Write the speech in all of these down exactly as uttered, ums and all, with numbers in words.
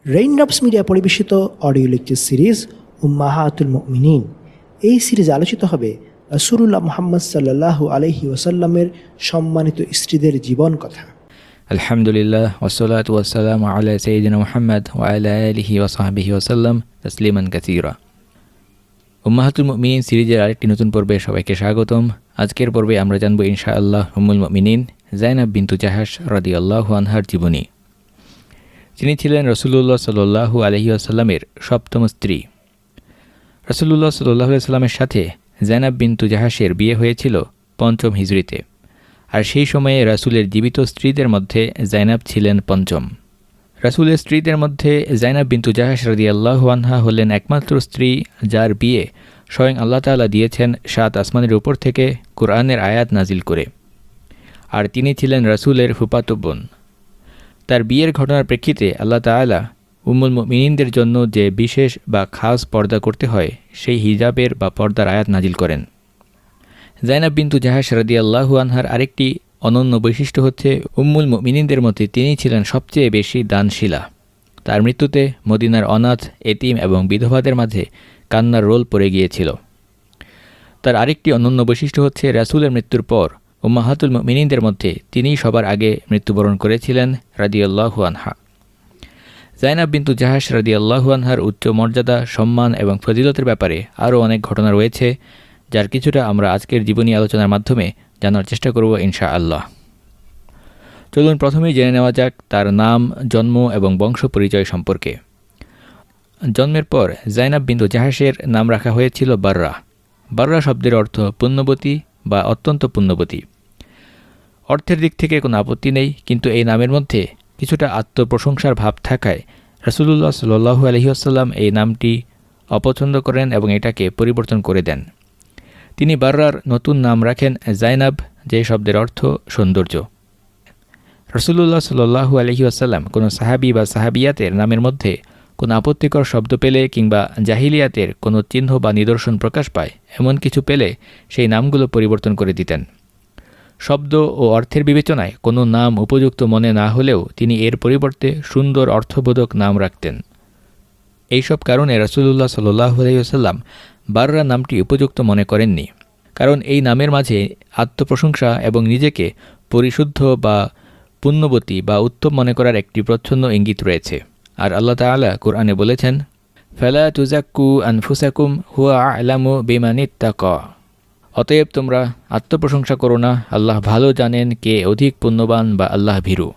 Raindrops Media পরিবেশিত audio lecture series উম্মাহাতুল মুমিনিন। এই সিরিজে আলোচিত হবে রাসূলুল্লাহ মুহাম্মদ সাল্লাল্লাহু আলাইহি ওয়াসাল্লামের সম্মানিত স্ত্রীদের জীবন কথা। আলহামদুলিল্লাহ ওয়াসসালাতু ওয়াসসালামু আলা সাইয়্যিদিনা মুহাম্মদ ওয়া আলা আলিহি ওয়া সাহবিহি ওয়াসাল্লাম তাসলিমান কাসীরা। উম্মাহাতুল মুমিনিন সিরিজের আরেকটি নতুন পর্বে সবাইকে স্বাগতম। আজকের পর্বে আমরা জানব ইনশাআল্লাহ উম্মুল মুমিনিন যায়নাব বিনতু জাহাশ রাদিয়াল্লাহু আনহার জীবনী। তিনি ছিলেন রাসূলুল্লাহ সাল্লাল্লাহু আলাইহি ওয়াসাল্লামের সপ্তম স্ত্রী। রাসূলুল্লাহ সাল্লাল্লাহু আলাইহি ওয়াসাল্লামের সাথে যায়নাব বিনতু জাহাশের বিয়ে হয়েছিল পঞ্চম হিজরিতে, আর সেই সময়ে রাসূলের জীবিত স্ত্রীদের মধ্যে যায়নাব ছিলেন পঞ্চম। রাসূলের স্ত্রীদের মধ্যে যায়নাব বিনতু জাহাশ রাদিয়াল্লাহু আনহা হলেন একমাত্র স্ত্রী যার বিয়ে স্বয়ং আল্লাহ তাআলা দিয়েছেন সাত আসমানের উপর থেকে কুরআনের আয়াত নাজিল করে, আর তিনি ছিলেন রাসূলের ফুফাতো বোন। তার বিয়ের ঘটনার প্রেক্ষিতে আল্লাহ তাআলা উম্মুল মুমিনিনদের জন্য যে বিশেষ বা খাস পর্দা করতে হয় সেই হিজাবের বা পর্দার আয়াত নাজিল করেন। যায়নাব বিনতু জাহাশ রাদিয়াল্লাহু আনহার আরেকটি অনন্য বৈশিষ্ট্য হচ্ছে উম্মুল মুমিনিনদের মধ্যে তিনি ছিলেন সবচেয়ে বেশি দানশীলা। তার মৃত্যুতে মদিনার অনাথ, এতিম এবং বিধবাদের মাঝে কান্নার রোল পড়ে গিয়েছিল। তার আরেকটি অনন্য বৈশিষ্ট্য হচ্ছে রাসূলের মৃত্যুর পর উম্মাহাতুল মুমিনিনদের মধ্যে তিনিই সবার আগে মৃত্যুবরণ করেছিলেন রাদিয়াল্লাহু আনহা। যায়নাব বিনতু জাহাশ রাদিয়াল্লাহু আনহার উচ্চ মর্যাদা, সম্মান এবং ফজিলতের ব্যাপারে আরও অনেক ঘটনা রয়েছে, যার কিছুটা আমরা আজকের জীবনী আলোচনার মাধ্যমে জানার চেষ্টা করব ইনশাআল্লাহ। চলুন প্রথমেই জেনে নেওয়া যাক তার নাম, জন্ম এবং বংশ পরিচয় সম্পর্কে। জন্মের পর যায়নাব বিনতু জাহাশের নাম রাখা হয়েছিল বাররা। বাররা শব্দের অর্থ পুণ্যবতী বা অত্যন্ত পুণ্যবতী। অর্থের দিক থেকে কোনো আপত্তি নেই, কিন্তু এই নামের মধ্যে কিছুটা আত্মপ্রশংসার ভাব থাকায় রাসূলুল্লাহ সাল্লাল্লাহু আলাইহি ওয়াসাল্লাম এই নামটি অপছন্দ করেন এবং এটাকে পরিবর্তন করে দেন। তিনি বাররার নতুন নাম রাখেন যায়নাব, যে শব্দের অর্থ সৌন্দর্য। রাসূলুল্লাহ সাল্লাল্লাহু আলাইহি ওয়াসাল্লাম কোনো সাহাবী বা সাহাবিয়াতের নামের মধ্যে কোনো আপত্তিকর শব্দ পেলে কিংবা জাহিলিয়াতের কোনো চিহ্ন বা নিদর্শন প্রকাশ পায় এমন কিছু পেলে সেই নামগুলো পরিবর্তন করে দিতেন। শব্দ ও অর্থের বিবেচনায় কোনো নাম উপযুক্ত মনে না হলেও তিনি এর পরিবর্তে সুন্দর অর্থবোধক নাম রাখতেন। এইসব কারণে রাসূলুল্লাহ সাল্লাল্লাহু আলাইহি ওয়াসাল্লাম বাররা নামটি উপযুক্ত মনে করেননি, কারণ এই নামের মাঝে আত্মপ্রশংসা এবং নিজেকে পরিশুদ্ধ বা পুণ্যবতী বা উত্তম মনে করার একটি প্রচ্ছন্ন ইঙ্গিত রয়েছে। আর আল্লাহ তাআলা কুরআনে বলেছেন, ফালা তুযাক্কু আনফুসাকুম হুয়া আ'লামু বিমানিত্তাকা। অতএব তোমরা আত্মপ্রশংসা করো না, আল্লাহ ভালো জানেন কে অধিক পুণ্যবান বা আল্লাহ ভীরু।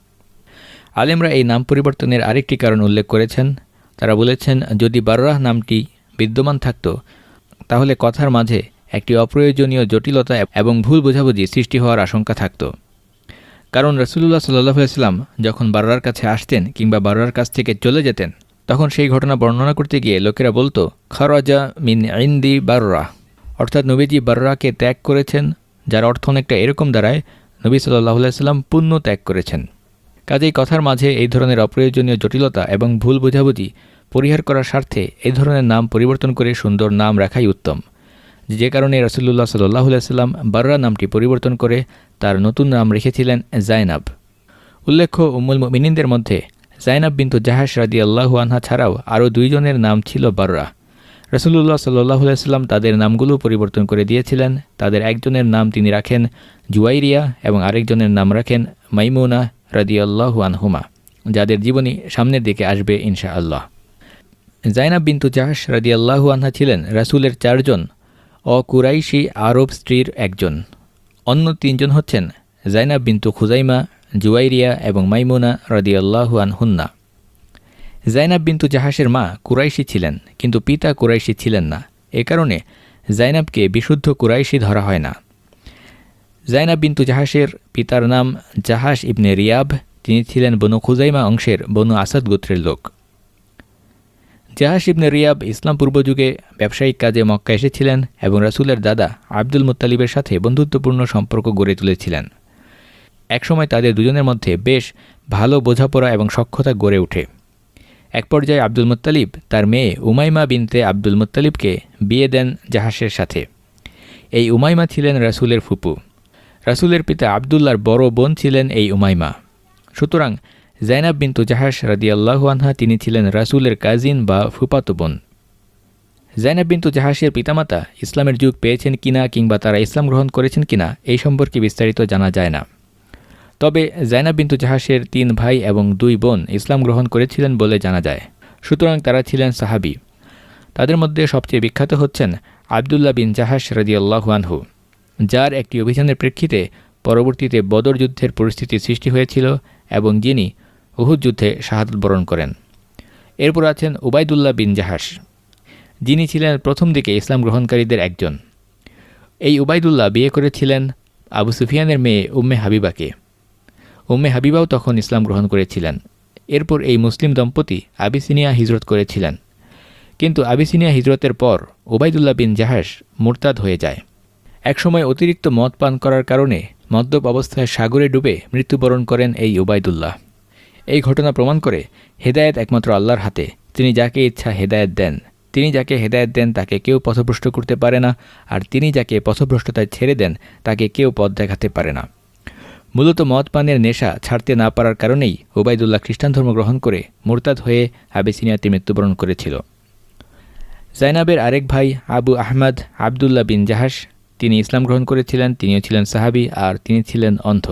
আলেমরা এই নাম পরিবর্তনের আরেকটি কারণ উল্লেখ করেছেন। তারা বলেছেন, যদি বাররাহ নামটি বিদ্যমান থাকত তাহলে কথার মাঝে একটি অপ্রয়োজনীয় জটিলতা এবং ভুল বোঝাবুঝি সৃষ্টি হওয়ার আশঙ্কা থাকত। কারণ রাসূলুল্লাহ সাল্লাল্লাহু আলাইহি ওয়াসাল্লাম যখন বাররার কাছে আসতেন কিংবা বাররার কাছ থেকে চলে যেতেন, তখন সেই ঘটনা বর্ণনা করতে গিয়ে লোকেরা বলতো, খারাজা মিন ইনদি বাররা, অর্থাৎ নবীজি বাররাকে ত্যাগ করেছেন, যার অর্থ অনেকটা এরকম দাঁড়ায়, নবী সাল্লাল্লাহু আলাইহি ওয়াসাল্লাম পুণ্য ত্যাগ করেছেন। কাজেই কথার মাঝে এই ধরনের অপ্রয়োজনীয় জটিলতা এবং ভুল বোঝাবুঝি পরিহার করার স্বার্থে এই ধরনের নাম পরিবর্তন করে সুন্দর নাম রাখাই উত্তম, যে কারণে রাসূলুল্লাহ সাল্লাল্লাহু আলাইহি ওয়াসাল্লাম বাররা নামটি পরিবর্তন করে তার নতুন নাম রেখেছিলেন যায়নাব। উল্লেখ্য, উম্মুল মুমিনিনদের মধ্যে যায়নাব বিনতু জাহাশ রাদিয়াল্লাহু আনহা ছাড়াও আরও দুইজনের নাম ছিল বাররা। রাসূলুল্লাহ সাল্লাল্লাহু আলাইহি ওয়াসাল্লাম তাদের নামগুলো পরিবর্তন করে দিয়েছিলেন। তাদের একজনের নাম তিনি রাখেন জুয়াইরিয়া এবং আরেকজনের নাম রাখেন মাইমুনা রাদিয়াল্লাহু আনহুমা, যাদের জীবনী সামনের দিকে আসবে ইনশাআল্লাহ। যায়নাব বিনতু জাহাশ রাদিয়াল্লাহু আনহা ছিলেন রাসূলের চারজন অকুরাইশি আরব স্ত্রীর একজন। অন্য তিনজন হচ্ছেন যায়নাব বিনতু খুজাইমা, জুয়াইরিয়া এবং মাইমুনা রাদিয়াল্লাহু আনহুন্না। যায়নাব বিনতু জাহাশের মা কুরাইশি ছিলেন, কিন্তু পিতা কুরাইশি ছিলেন না। এ কারণে যায়নাবকে বিশুদ্ধ কুরাইশি ধরা হয় না। যায়নাব বিনতু জাহাশের পিতার নাম জাহাশ ইবনে রিয়াব। তিনি ছিলেন বনু খুজাইমা অংশের বনু আসাদ গোত্রের লোক। জাহাশ ইবনে রিয়াব ইসলাম পূর্বযুগে ব্যবসায়িক কাজে মক্কা এসেছিলেন এবং রাসূলের দাদা আব্দুল মুত্তালিবের সাথে বন্ধুত্বপূর্ণ সম্পর্ক গড়ে তুলেছিলেন। একসময় তাদের দুজনের মধ্যে বেশ ভালো বোঝাপড়া এবং সখ্যতা গড়ে ওঠে। এক পর্যায়ে আব্দুল মুত্তালিব তার মেয়ে উমাইমা বিনতে আব্দুল মুত্তালিবকে বিয়ে দেন জাহাশের সাথে। এই উমাইমা ছিলেন রাসূলের ফুপু। রাসূলের পিতা আবদুল্লাহর বড় বোন ছিলেন এই উমাইমা। সুতরাং জাইনাব বিনতু জাহাশ রাদিয়াল্লাহু আনহা তিনি ছিলেন রাসূলের কাজিন বা ফুফাতো বোন। জাইনাব বিনতু জাহাশের পিতামাতা ইসলামের যুগ পেয়েছেন কিনা কিংবা তারা ইসলাম গ্রহণ করেছেন কিনা এই সম্পর্কে বিস্তারিত জানা যায় না। তবে জাইনাব বিনতু জাহাশের তিন ভাই এবং দুই বোন ইসলাম গ্রহণ করেছিলেন বলে জানা যায়, সুতরাং তারা ছিলেন সাহাবী। তাদের মধ্যে সবচেয়ে বিখ্যাত হচ্ছেন আবদুল্লাহ বিন জাহাশ রাদিয়াল্লাহু আনহু, যার একটি অভিযানের প্রেক্ষিতে পরবর্তীতে বদর যুদ্ধের পরিস্থিতি সৃষ্টি হয়েছিল এবং যিনি উহুদ যুদ্ধে শাহাদাত বরণ করেন। এরপর আছেন উবাইদুল্লাহ বিন জাহাশ, যিনি ছিলেন প্রথম দিকে ইসলাম গ্রহণকারীদের একজন। এই উবাইদুল্লাহ বিয়ে করেছিলেন আবু সুফিয়ানের মেয়ে উম্মে হাবিবাকে। উম্মে হাবিবাও তখন ইসলাম গ্রহণ করেছিলেন। এরপর এই মুসলিম দম্পতি আবিসিনিয়া হিজরত করেছিলেন, কিন্তু আবিসিনিয়া হিজরতের পর উবাইদুল্লাহ বিন জাহাশ মুরতাদ হয়ে যায়। একসময় অতিরিক্ত মদ পান করার কারণে মদ্যপ অবস্থায় সাগরে ডুবে মৃত্যুবরণ করেন এই উবাইদুল্লাহ। এই ঘটনা প্রমাণ করে হেদায়েত একমাত্র আল্লাহর হাতে, তিনি যাকে ইচ্ছা হেদায়েত দেন। তিনি যাকে হেদায়েত দেন তাকে কেউ পথভ্রষ্ট করতে পারে না, আর তিনি যাকে পথভ্রষ্টতায় ছেড়ে দেন তাকে কেউ পথ দেখাতে পারে না। মূলত মদ পানের নেশা ছাড়তে না পারার কারণেই উবাইদুল্লাহ খ্রিস্টান ধর্ম গ্রহণ করে মুরতাদ হয়ে আবিসিনিয়াতে মৃত্যুবরণ করেছিল। জাইনাবের আরেক ভাই আবু আহমদ আবদুল্লাহ বিন জাহাশ তিনি ইসলাম গ্রহণ করেছিলেন, তিনিও ছিলেন সাহাবী আর তিনি ছিলেন অন্ধ।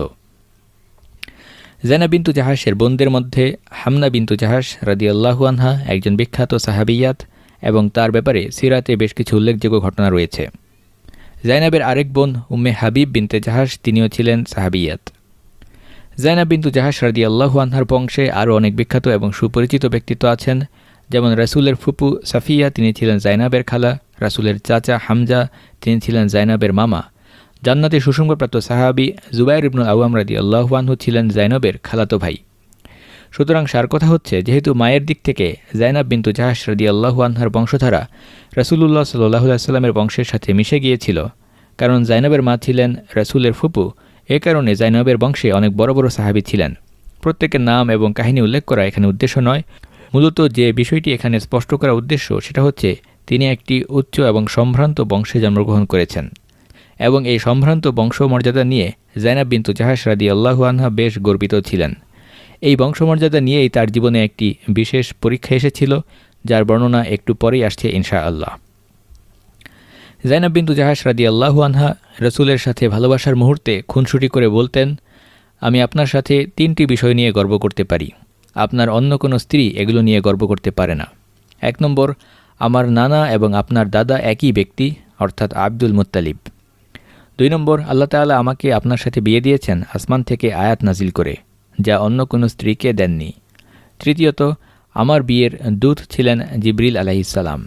জাইনাব বিনতু জাহাশের বোনদের মধ্যে হামনা বিনতু জাহাশ রাদিয়াল্লাহু আনহা একজন বিখ্যাত সাহাবিয়াত এবং তার ব্যাপারে সিরাতে বেশ কিছু উল্লেখযোগ্য ঘটনা রয়েছে। জাইনাবের আরেক বোন উম্মে হাবিব বিনতে জাহাশ তিনিও ছিলেন সাহাবিয়াত। জাইনাব বিনতু জাহাশ রাদিয়াল্লাহু আনহার বংশে আরও অনেক বিখ্যাত এবং সুপরিচিত ব্যক্তিত্ব আছেন, যেমন রাসূলের ফুপু সাফিয়া তিনি ছিলেন জাইনাবের খালা, রাসূলের চাচা হামজা তিনি ছিলেন জাইনাবের মামা, জান্নাতে সুসংবাদপ্রাপ্ত সাহাবী জুবাইর ইবনুল আওয়াম রাদিয়াল্লাহু আনহু ছিলেন জাইনবের খালাতো ভাই। সুতরাং সার কথা হচ্ছে, যেহেতু মায়ের দিক থেকে জাইনাব বিনতু জাহাশ রাদিয়াল্লাহু আনহার বংশধারা রাসূলুল্লাহ সাল্লাল্লাহু আলাইহি ওয়াসাল্লামের বংশের সাথে মিশে গিয়েছিল, কারণ জাইনাবের মা ছিলেন রাসূলের ফুপু, এ কারণে জাইনাবের বংশে অনেক বড় বড় সাহাবী ছিলেন। প্রত্যেকের নাম এবং কাহিনী উল্লেখ করা এখানে উদ্দেশ্য নয়, মূলত যে বিষয়টি এখানে স্পষ্ট করা উদ্দেশ্য সেটা হচ্ছে তিনি একটি উচ্চ এবং সম্ভ্রান্ত বংশে জন্মগ্রহণ করেছেন এবং এই সম্ভ্রান্ত বংশমর্যাদা নিয়ে জাইনাব বিনতু জাহাশ রাদিয়াল্লাহু আনহা বেশ গর্বিত ছিলেন। এই বংশমর্যাদা নিয়েই তার জীবনে একটি বিশেষ পরীক্ষা এসেছিল, যার বর্ণনা একটু পরেই আসছে ইনশাআল্লাহ। জাইনাব বিনতু জাহাশ রাদিয়াল্লাহু আনহা রাসূলের সাথে ভালোবাসার মুহূর্তে খুনসুটি করে বলতেন, আমি আপনার সাথে তিনটি বিষয় নিয়ে গর্ব করতে পারি, আপনার অন্য কোনো স্ত্রী এগুলো নিয়ে গর্ব করতে পারে না। এক নম্বর, আমার নানা এবং আপনার দাদা একই ব্যক্তি, অর্থাৎ আব্দুল মুত্তালিব। দুই নম্বর, আল্লাহ তাআলা আমাকে আপনার সাথে বিয়ে দিয়েছেন আসমান থেকে আয়াত নাজিল করে, যা অন্য কোনো স্ত্রীকে দেননি। তৃতীয়ত, আমার বিয়ের দূত ছিলেন জিবরিল আলাইহিস সালাম।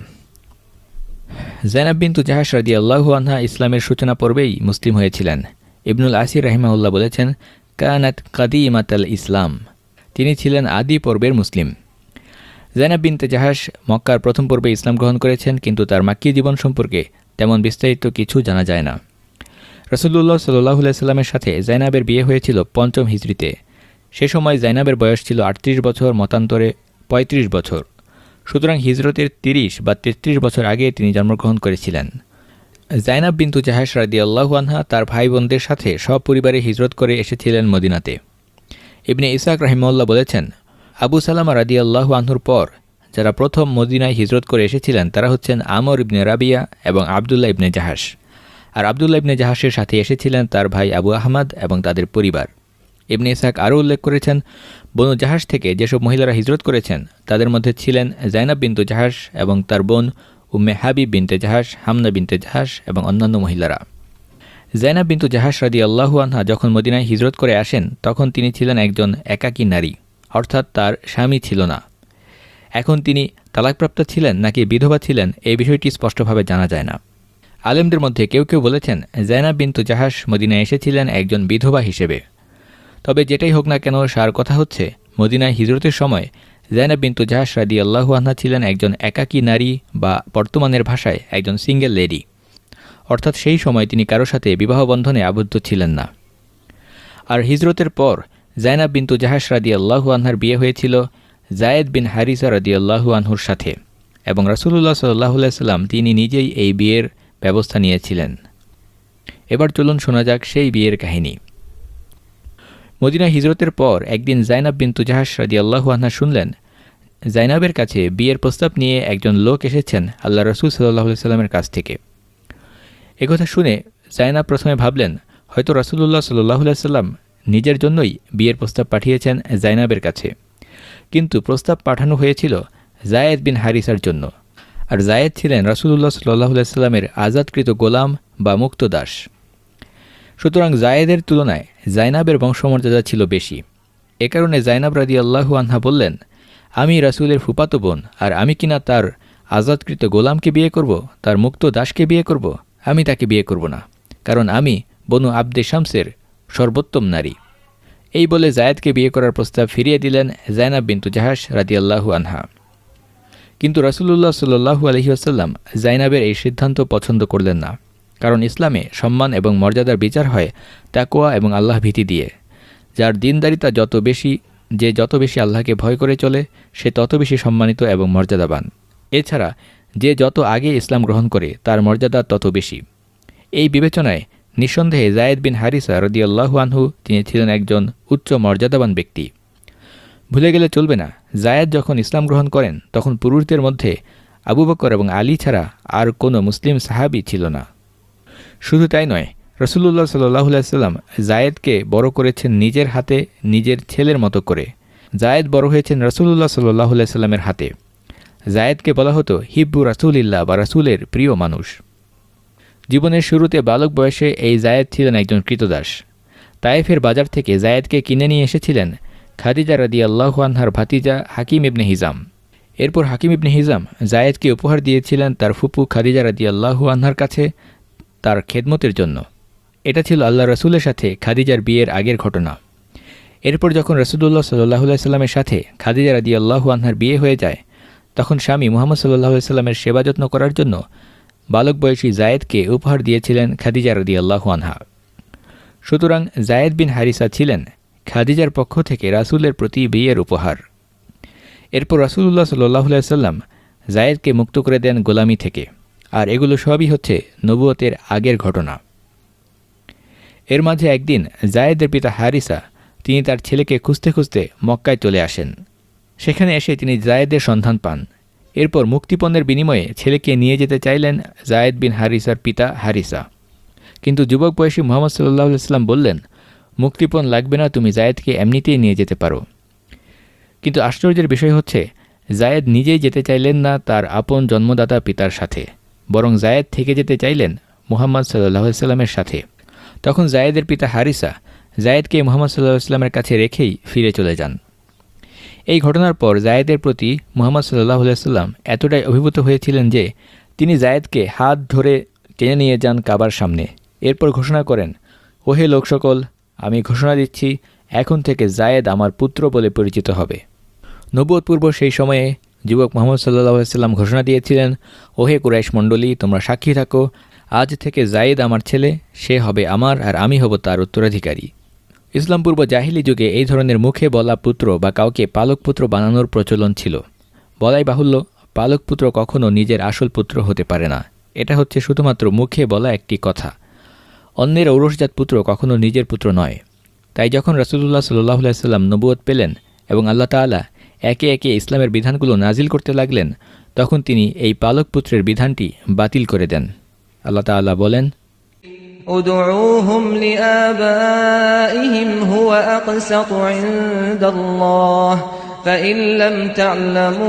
জাইনাব বিনতু জাহাশ রাদিয়াল্লাহু আনহা ইসলামের সূচনা পর্বেই মুসলিম হয়েছিলেন। ইবনুল আসির রাহিমাহুল্লাহ বলেছেন, কানাত কাদিমাতাল ইসলাম, তিনি ছিলেন আদি পর্বের মুসলিম। জাইনাব বিনতে জাহাশ মক্কার প্রথম পর্বে ইসলাম গ্রহণ করেছেন, কিন্তু তার মাক্কি জীবন সম্পর্কে তেমন বিস্তারিত কিছু জানা যায় না। রাসূলুল্লাহ সাল্লাল্লাহু আলাইহি সাল্লামের সাথে জাইনাবের বিয়ে হয়েছিল পঞ্চম হিজরিতে। সে সময় জাইনাবের বয়স ছিল আটত্রিশ বছর, মতান্তরে পঁয়ত্রিশ বছর। সুতরাং হিজরতের তিরিশ বা তেত্রিশ বছর আগে তিনি জন্মগ্রহণ করেছিলেন। জাইনাব বিনতু জাহাশ রাদিয়াল্লাহু আনহা তার ভাই বোনদের সাথে সপরিবারে হিজরত করে এসেছিলেন মদিনাতে। ইবনে ইসহাক রাহিমাহুল্লাহ বলেছেন, আবু সালামা রাদিয়াল্লাহু আনহুর পর যারা প্রথম মদিনায় হিজরত করে এসেছিলেন তারা হচ্ছেন আমর ইবনে রাবিয়া এবং আবদুল্লাহ ইবনে জাহাশ। আর আবদুল্লাহ ইবনে জাহাশের সাথে এসেছিলেন তার ভাই আবু আহমদ এবং তাদের পরিবার। ইবনে ইসহাক আরও উল্লেখ করেছেন, বনু জাহাশ থেকে যেসব মহিলারা হিজরত করেছেন তাদের মধ্যে ছিলেন জাইনাব বিনতু জাহাশ এবং তার বোন উম্মে হাবিব বিনতে জাহাশ, হামনা বিনতে জাহাশ এবং অন্যান্য মহিলারা। জাইনাব বিনতু জাহাশ রাদিয়াল্লাহু আনহা যখন মদিনায় হিজরত করে আসেন তখন তিনি ছিলেন একজন একাকী নারী, অর্থাৎ তার স্বামী ছিল না। এখন তিনি তালাকপ্রাপ্ত ছিলেন নাকি বিধবা ছিলেন এই বিষয়টি স্পষ্টভাবে জানা যায় না। আলেমদের মধ্যে কেউ কেউ বলেছেন জাইনাব বিনতু জাহাশ মদিনায় এসেছিলেন একজন বিধবা হিসেবে। তবে যেটাই হোক না কেন, সার কথা হচ্ছে মদিনায় হিজরতের সময় জাইনাব বিনতু জাহাশ রাদিয়াল্লাহু আনহা ছিলেন একজন একাকী নারী বা বর্তমানের ভাষায় একজন সিঙ্গেল লেডি, অর্থাৎ সেই সময় তিনি কারো সাথে বিবাহ বন্ধনে আবদ্ধ ছিলেন না। আর হিজরতের পর জাইনাব বিনতু জাহাশ রাদিয়াল্লাহু আনহার বিয়ে হয়েছিল যায়েদ বিন হারিসা রাদিয়াল্লাহু আনহুর সাথে এবং রাসূলুল্লাহ সাল্লাল্লাহু আলাইহি সাল্লাম তিনি নিজেই এই বিয়ের ব্যবস্থা নিয়েছিলেন। এবার চলুন শোনা যাক সেই বিয়ের কাহিনী। মদিনা হিজরতের পর একদিন জাইনাব বিনতু জাহাশ রাদিয়াল্লাহু আনহা শুনলেন, জাইনাবের কাছে বিয়ের প্রস্তাব নিয়ে একজন লোক এসেছেন আল্লাহ রসুল সাল্লাল্লাহু আলাইহি সাল্লামের কাছ থেকে। একথা শুনে জাইনাব প্রথমে ভাবলেন, হয়তো রাসূলুল্লাহ সাল্লাল্লাহু আলাইহি সাল্লাম নিজের জন্যই বিয়ের প্রস্তাব পাঠিয়েছেন জাইনাবের কাছে। কিন্তু প্রস্তাব পাঠানো হয়েছিল জায়েদ বিন হারিসার জন্য, আর জায়েদ ছিলেন রাসূলুল্লাহ সাল্লাল্লাহু আলাইহি সাল্লামের আজাদকৃত গোলাম বা মুক্ত দাস। সুতরাং জায়েদের তুলনায় জাইনাবের বংশমর্যাদা ছিল বেশি। এ কারণে জাইনাব রাদিয়াল্লাহু আনহা বললেন, আমি রাসূলের ফুফাতো বোন, আর আমি কিনা তার আজাদকৃত গোলামকে বিয়ে করব, তার মুক্ত দাসকে বিয়ে করব? আমি তাকে বিয়ে করব না, কারণ আমি বনু আবদে শামসের সর্বোত্তম নারী। এই বলে জায়েদকে বিয়ে করার প্রস্তাব ফিরিয়ে দিলেন জাইনাব বিনতু জাহাশ রাদিয়াল্লাহু আনহা। কিন্তু রাসূলুল্লাহ সাল্লাল্লাহু আলাইহি ওয়াসাল্লাম জাইনাবের এই সিদ্ধান্ত পছন্দ করলেন না, কারণ ইসলামে সম্মান এবং মর্যাদার বিচার হয় তাকওয়া এবং আল্লাহ ভীতি দিয়ে। যার দিনদারিতা যত বেশি, যে যত বেশি আল্লাহকে ভয় করে চলে, সে তত বেশি সম্মানিত এবং মর্যাদাবান। এছাড়া যে যত আগে ইসলাম গ্রহণ করে তার মর্যাদা তত বেশি। এই বিবেচনায় নিঃসন্দেহে জায়েদ বিন হারিসা রাদিয়াল্লাহু আনহু তিনি ছিলেন একজন উচ্চ মর্যাদাবান ব্যক্তি। ভুলে গেলে চলবে না, জায়েদ যখন ইসলাম গ্রহণ করেন তখন পুরুষদের মধ্যে আবু বকর এবং আলী ছাড়া আর কোনো মুসলিম সাহাবী ছিল না। শুধু তাই নয়, রাসূলুল্লাহ সাল্লাল্লাহু আলাইহি সাল্লাম জায়েদকে বড় করেছেন নিজের হাতে, নিজের ছেলের মতো করে। জায়েদ বড় হয়েছেন রাসূলুল্লাহ সাল্লাল্লাহু আলাইহি সাল্লামের হাতে। জায়েদকে বলা হতো হিব্বু রাসূলিল্লাহ বা রাসূলের প্রিয় মানুষ। জীবনের শুরুতে বালক বয়সে এই জায়েদ ছিলেন একজন কৃতদাস। তায়েফের বাজার থেকে জায়েদকে কিনে নিয়ে এসেছিলেন খাদিজা রাদিয়াল্লাহু আনহার ভাতিজা হাকিম ইবনে হিজাম। এরপর হাকিম ইবনে হিজাম জায়েদকে উপহার দিয়েছিলেন তার ফুপু খাদিজা রাদিয়াল্লাহু আনহার কাছে তার খেদমতের জন্য। এটা ছিল আল্লাহ রসুলের সাথে খাদিজার বিয়ের আগের ঘটনা। এরপর যখন রাসূলুল্লাহ সাল্লাল্লাহু আলাইহি সাল্লামের সাথে খাদিজা রাদিয়াল্লাহু আনহার বিয়ে হয়ে যায়, তখন স্বামী মুহাম্মদ সাল্লাল্লাহু আলাইহি সাল্লামের সেবা যত্ন করার জন্য বালক বয়সী জায়েদকে উপহার দিয়েছিলেন খাদিজা রাদিয়াল্লাহু আনহা। সুতরাং জায়েদ বিন হারিসা ছিলেন খাদিজার পক্ষ থেকে রাসূলের প্রতি বিয়ের উপহার। এরপর রাসূলুল্লাহ সাল্লাল্লাহু আলাইহি সাল্লাম জায়েদকে মুক্ত করে দেন গোলামি থেকে, আর এগুলো সবই হচ্ছে নবুয়তের আগের ঘটনা। এর মাঝে একদিন জায়েদের পিতা হারিসা তিনি তার ছেলেকে খুঁজতে খুঁজতে মক্কায় চলে আসেন। সেখানে এসে তিনি জায়েদের সন্ধান পান। এরপর মুক্তিপণের বিনিময়ে ছেলেকে নিয়ে যেতে চাইলেন জায়েদ বিন হারিসার পিতা হারিসা। কিন্তু যুবক বয়সী মুহাম্মদ সাল্লাল্লাহু আলাইহি সাল্লাম বললেন, মুক্তিপণ লাগবে না, তুমি জায়েদকে এমনিতেই নিয়ে যেতে পারো। কিন্তু আশ্চর্যের বিষয় হচ্ছে, জায়েদ নিজেই যেতে চাইলেন না তার আপন জন্মদাতা পিতার সাথে, বরং জায়েদ থেকে যেতে চাইলেন মুহাম্মদ সাল্লাল্লাহু আলাইহি সাল্লামের সাথে। তখন জায়েদের পিতা হারিসা জায়েদকে মুহাম্মদ সাল্লাল্লাহু আলাইহি সাল্লামের কাছে রেখেই ফিরে চলে যান। এই ঘটনার পর জায়েদের প্রতি মুহাম্মদ সাল্লাল্লাহু আলাইহি সাল্লাম এতটাই অভিভূত হয়েছিলেন যে তিনি জায়েদকে হাত ধরে টেনে নিয়ে যান কাবার সামনে। এরপর ঘোষণা করেন, ওহে লোক সকল, আমি ঘোষণা দিচ্ছি এখন থেকে জায়েদ আমার পুত্র বলে পরিচিত হবে। নবুয়ত পূর্ব সেই সময়ে যুবক মুহাম্মদ সাল্লাল্লাহু আলাইহি সাল্লাম ঘোষণা দিয়েছিলেন, ওহে কুরাইশ মণ্ডলী, তোমরা সাক্ষী থাকো, আজ থেকে জায়েদ আমার ছেলে, সে হবে আমার আর আমি হব তার উত্তরাধিকারী। ইসলাম পূর্ব জাহিলি যুগে এই ধরনের মুখে বলা পুত্র বা কাউকে পালক পুত্র বানানোর প্রচলন ছিল। বলাই বাহুল্য, পালক পুত্র কখনও নিজের আসল পুত্র হতে পারে না। এটা হচ্ছে শুধুমাত্র মুখে বলা একটি কথা। অন্যের ঔরসজাত পুত্র কখনও নিজের পুত্র নয়। তাই যখন রাসূলুল্লাহ সাল্লাল্লাহু আলাইহি সাল্লাম নবুয়ত পেলেন এবং আল্লাহ তাআলা একে একে ইসলামের বিধানগুলো নাজিল করতে লাগলেন, তখন তিনি এই পালক পুত্রের বিধানটি বাতিল করে দেন। আল্লাহ তাআলা বলেন, উদউহুম লিআবাইহিম হুয়া আকসাতু ইনদাল্লাহ ফাইন লাম তা'লামু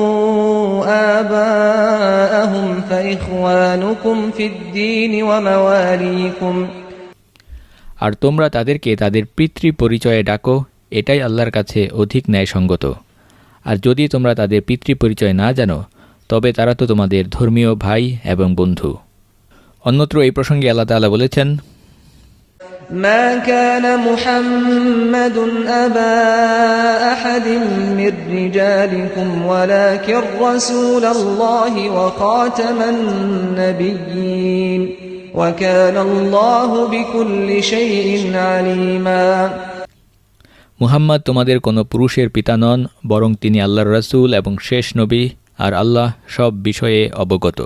আবাআহুম ফাইখওয়ানুকুম ফিদ-দীন ওয়া মাওয়ালিকুম। আর তোমরা তাদেরকে তাদের পিতৃ পরিচয়ে ডাকো, এটাই আল্লাহর কাছে অধিক ন্যায়সঙ্গত। আর যদি তোমরা তাদের পিতৃ পরিচয় না জানো, তবে তারা তো তোমাদের ধর্মীয় ভাই এবং বন্ধু। অন্যত্র এই প্রসঙ্গে আল্লাহ তাআলা বলেছেন, মা কানা মুহাম্মাদুন আবা আহাদিন মির রিজালিকুম ওয়ালাকিন রাসূলুল্লাহি ওয়া খাতামান নাবিয়্যিন ওয়া কানাল্লাহু বিকুল্লি শাইইন আলিমা। মুহাম্মদ তোমাদের কোনো পুরুষের পিতা নন, বরং তিনি আল্লাহর রাসূল এবং শেষ নবী, আর আল্লাহ সব বিষয়ে অবগত।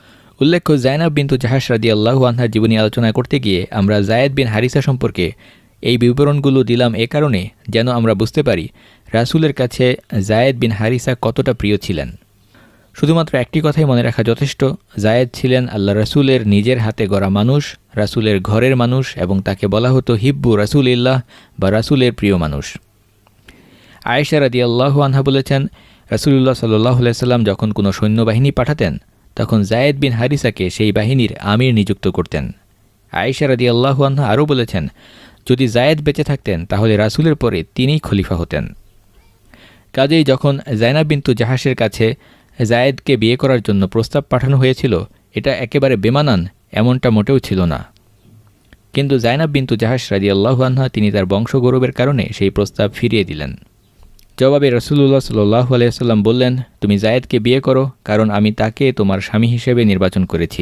উল্লেখ্য, জাইনাব বিনতু জাহাশ রাদিয়াল্লাহু আনহার জীবনী আলোচনা করতে গিয়ে আমরা জায়েদ বিন হারিসা সম্পর্কে এই বিবরণগুলো দিলাম এ কারণে যেন আমরা বুঝতে পারি রাসূলের কাছে যায়েদ বিন হারিসা কতটা প্রিয় ছিলেন। শুধুমাত্র একটি কথাই মনে রাখা যথেষ্ট, যায়েদ ছিলেন আল্লাহ রাসূলের নিজের হাতে গড়া মানুষ, রাসূলের ঘরের মানুষ, এবং তাকে বলা হতো হিব্বু রাসূলিল্লাহ বা রাসূলের প্রিয় মানুষ। আয়েশা রাদিয়াল্লাহু আনহা বলেছেন, রাসূলুল্লাহ সাল্লাল্লাহু আলাইহি সাল্লাম যখন কোনো সৈন্যবাহিনী পাঠাতেন তখন যায়েদ বিন হারিসাকে সেই বাহিনীর আমির নিযুক্ত করতেন। আয়েশা রাদিয়াল্লাহু আনহা আরও বলেছেন, যদি যায়েদ বেঁচে থাকতেন তাহলে রাসূলের পরে তিনিই খলিফা হতেন। কাজেই যখন যায়নাব বিনতু জাহাসের কাছে যায়েদকে বিয়ে করার জন্য প্রস্তাব পাঠানো হয়েছিল, এটা একেবারে বেমানান এমনটা মোটেও ছিল না। কিন্তু যায়নাব বিনতু জাহাস রাদিয়াল্লাহু আনহা তিনি তার বংশগৌরবের কারণে সেই প্রস্তাব ফিরিয়ে দিলেন। জবাবে রাসূলুল্লাহ সাল্লাল্লাহু আলাইহি ওয়াসাল্লাম বললেন, তুমি যায়েদকে বিয়ে করো, কারণ আমি তাকে তোমার স্বামী হিসেবে নির্বাচন করেছি।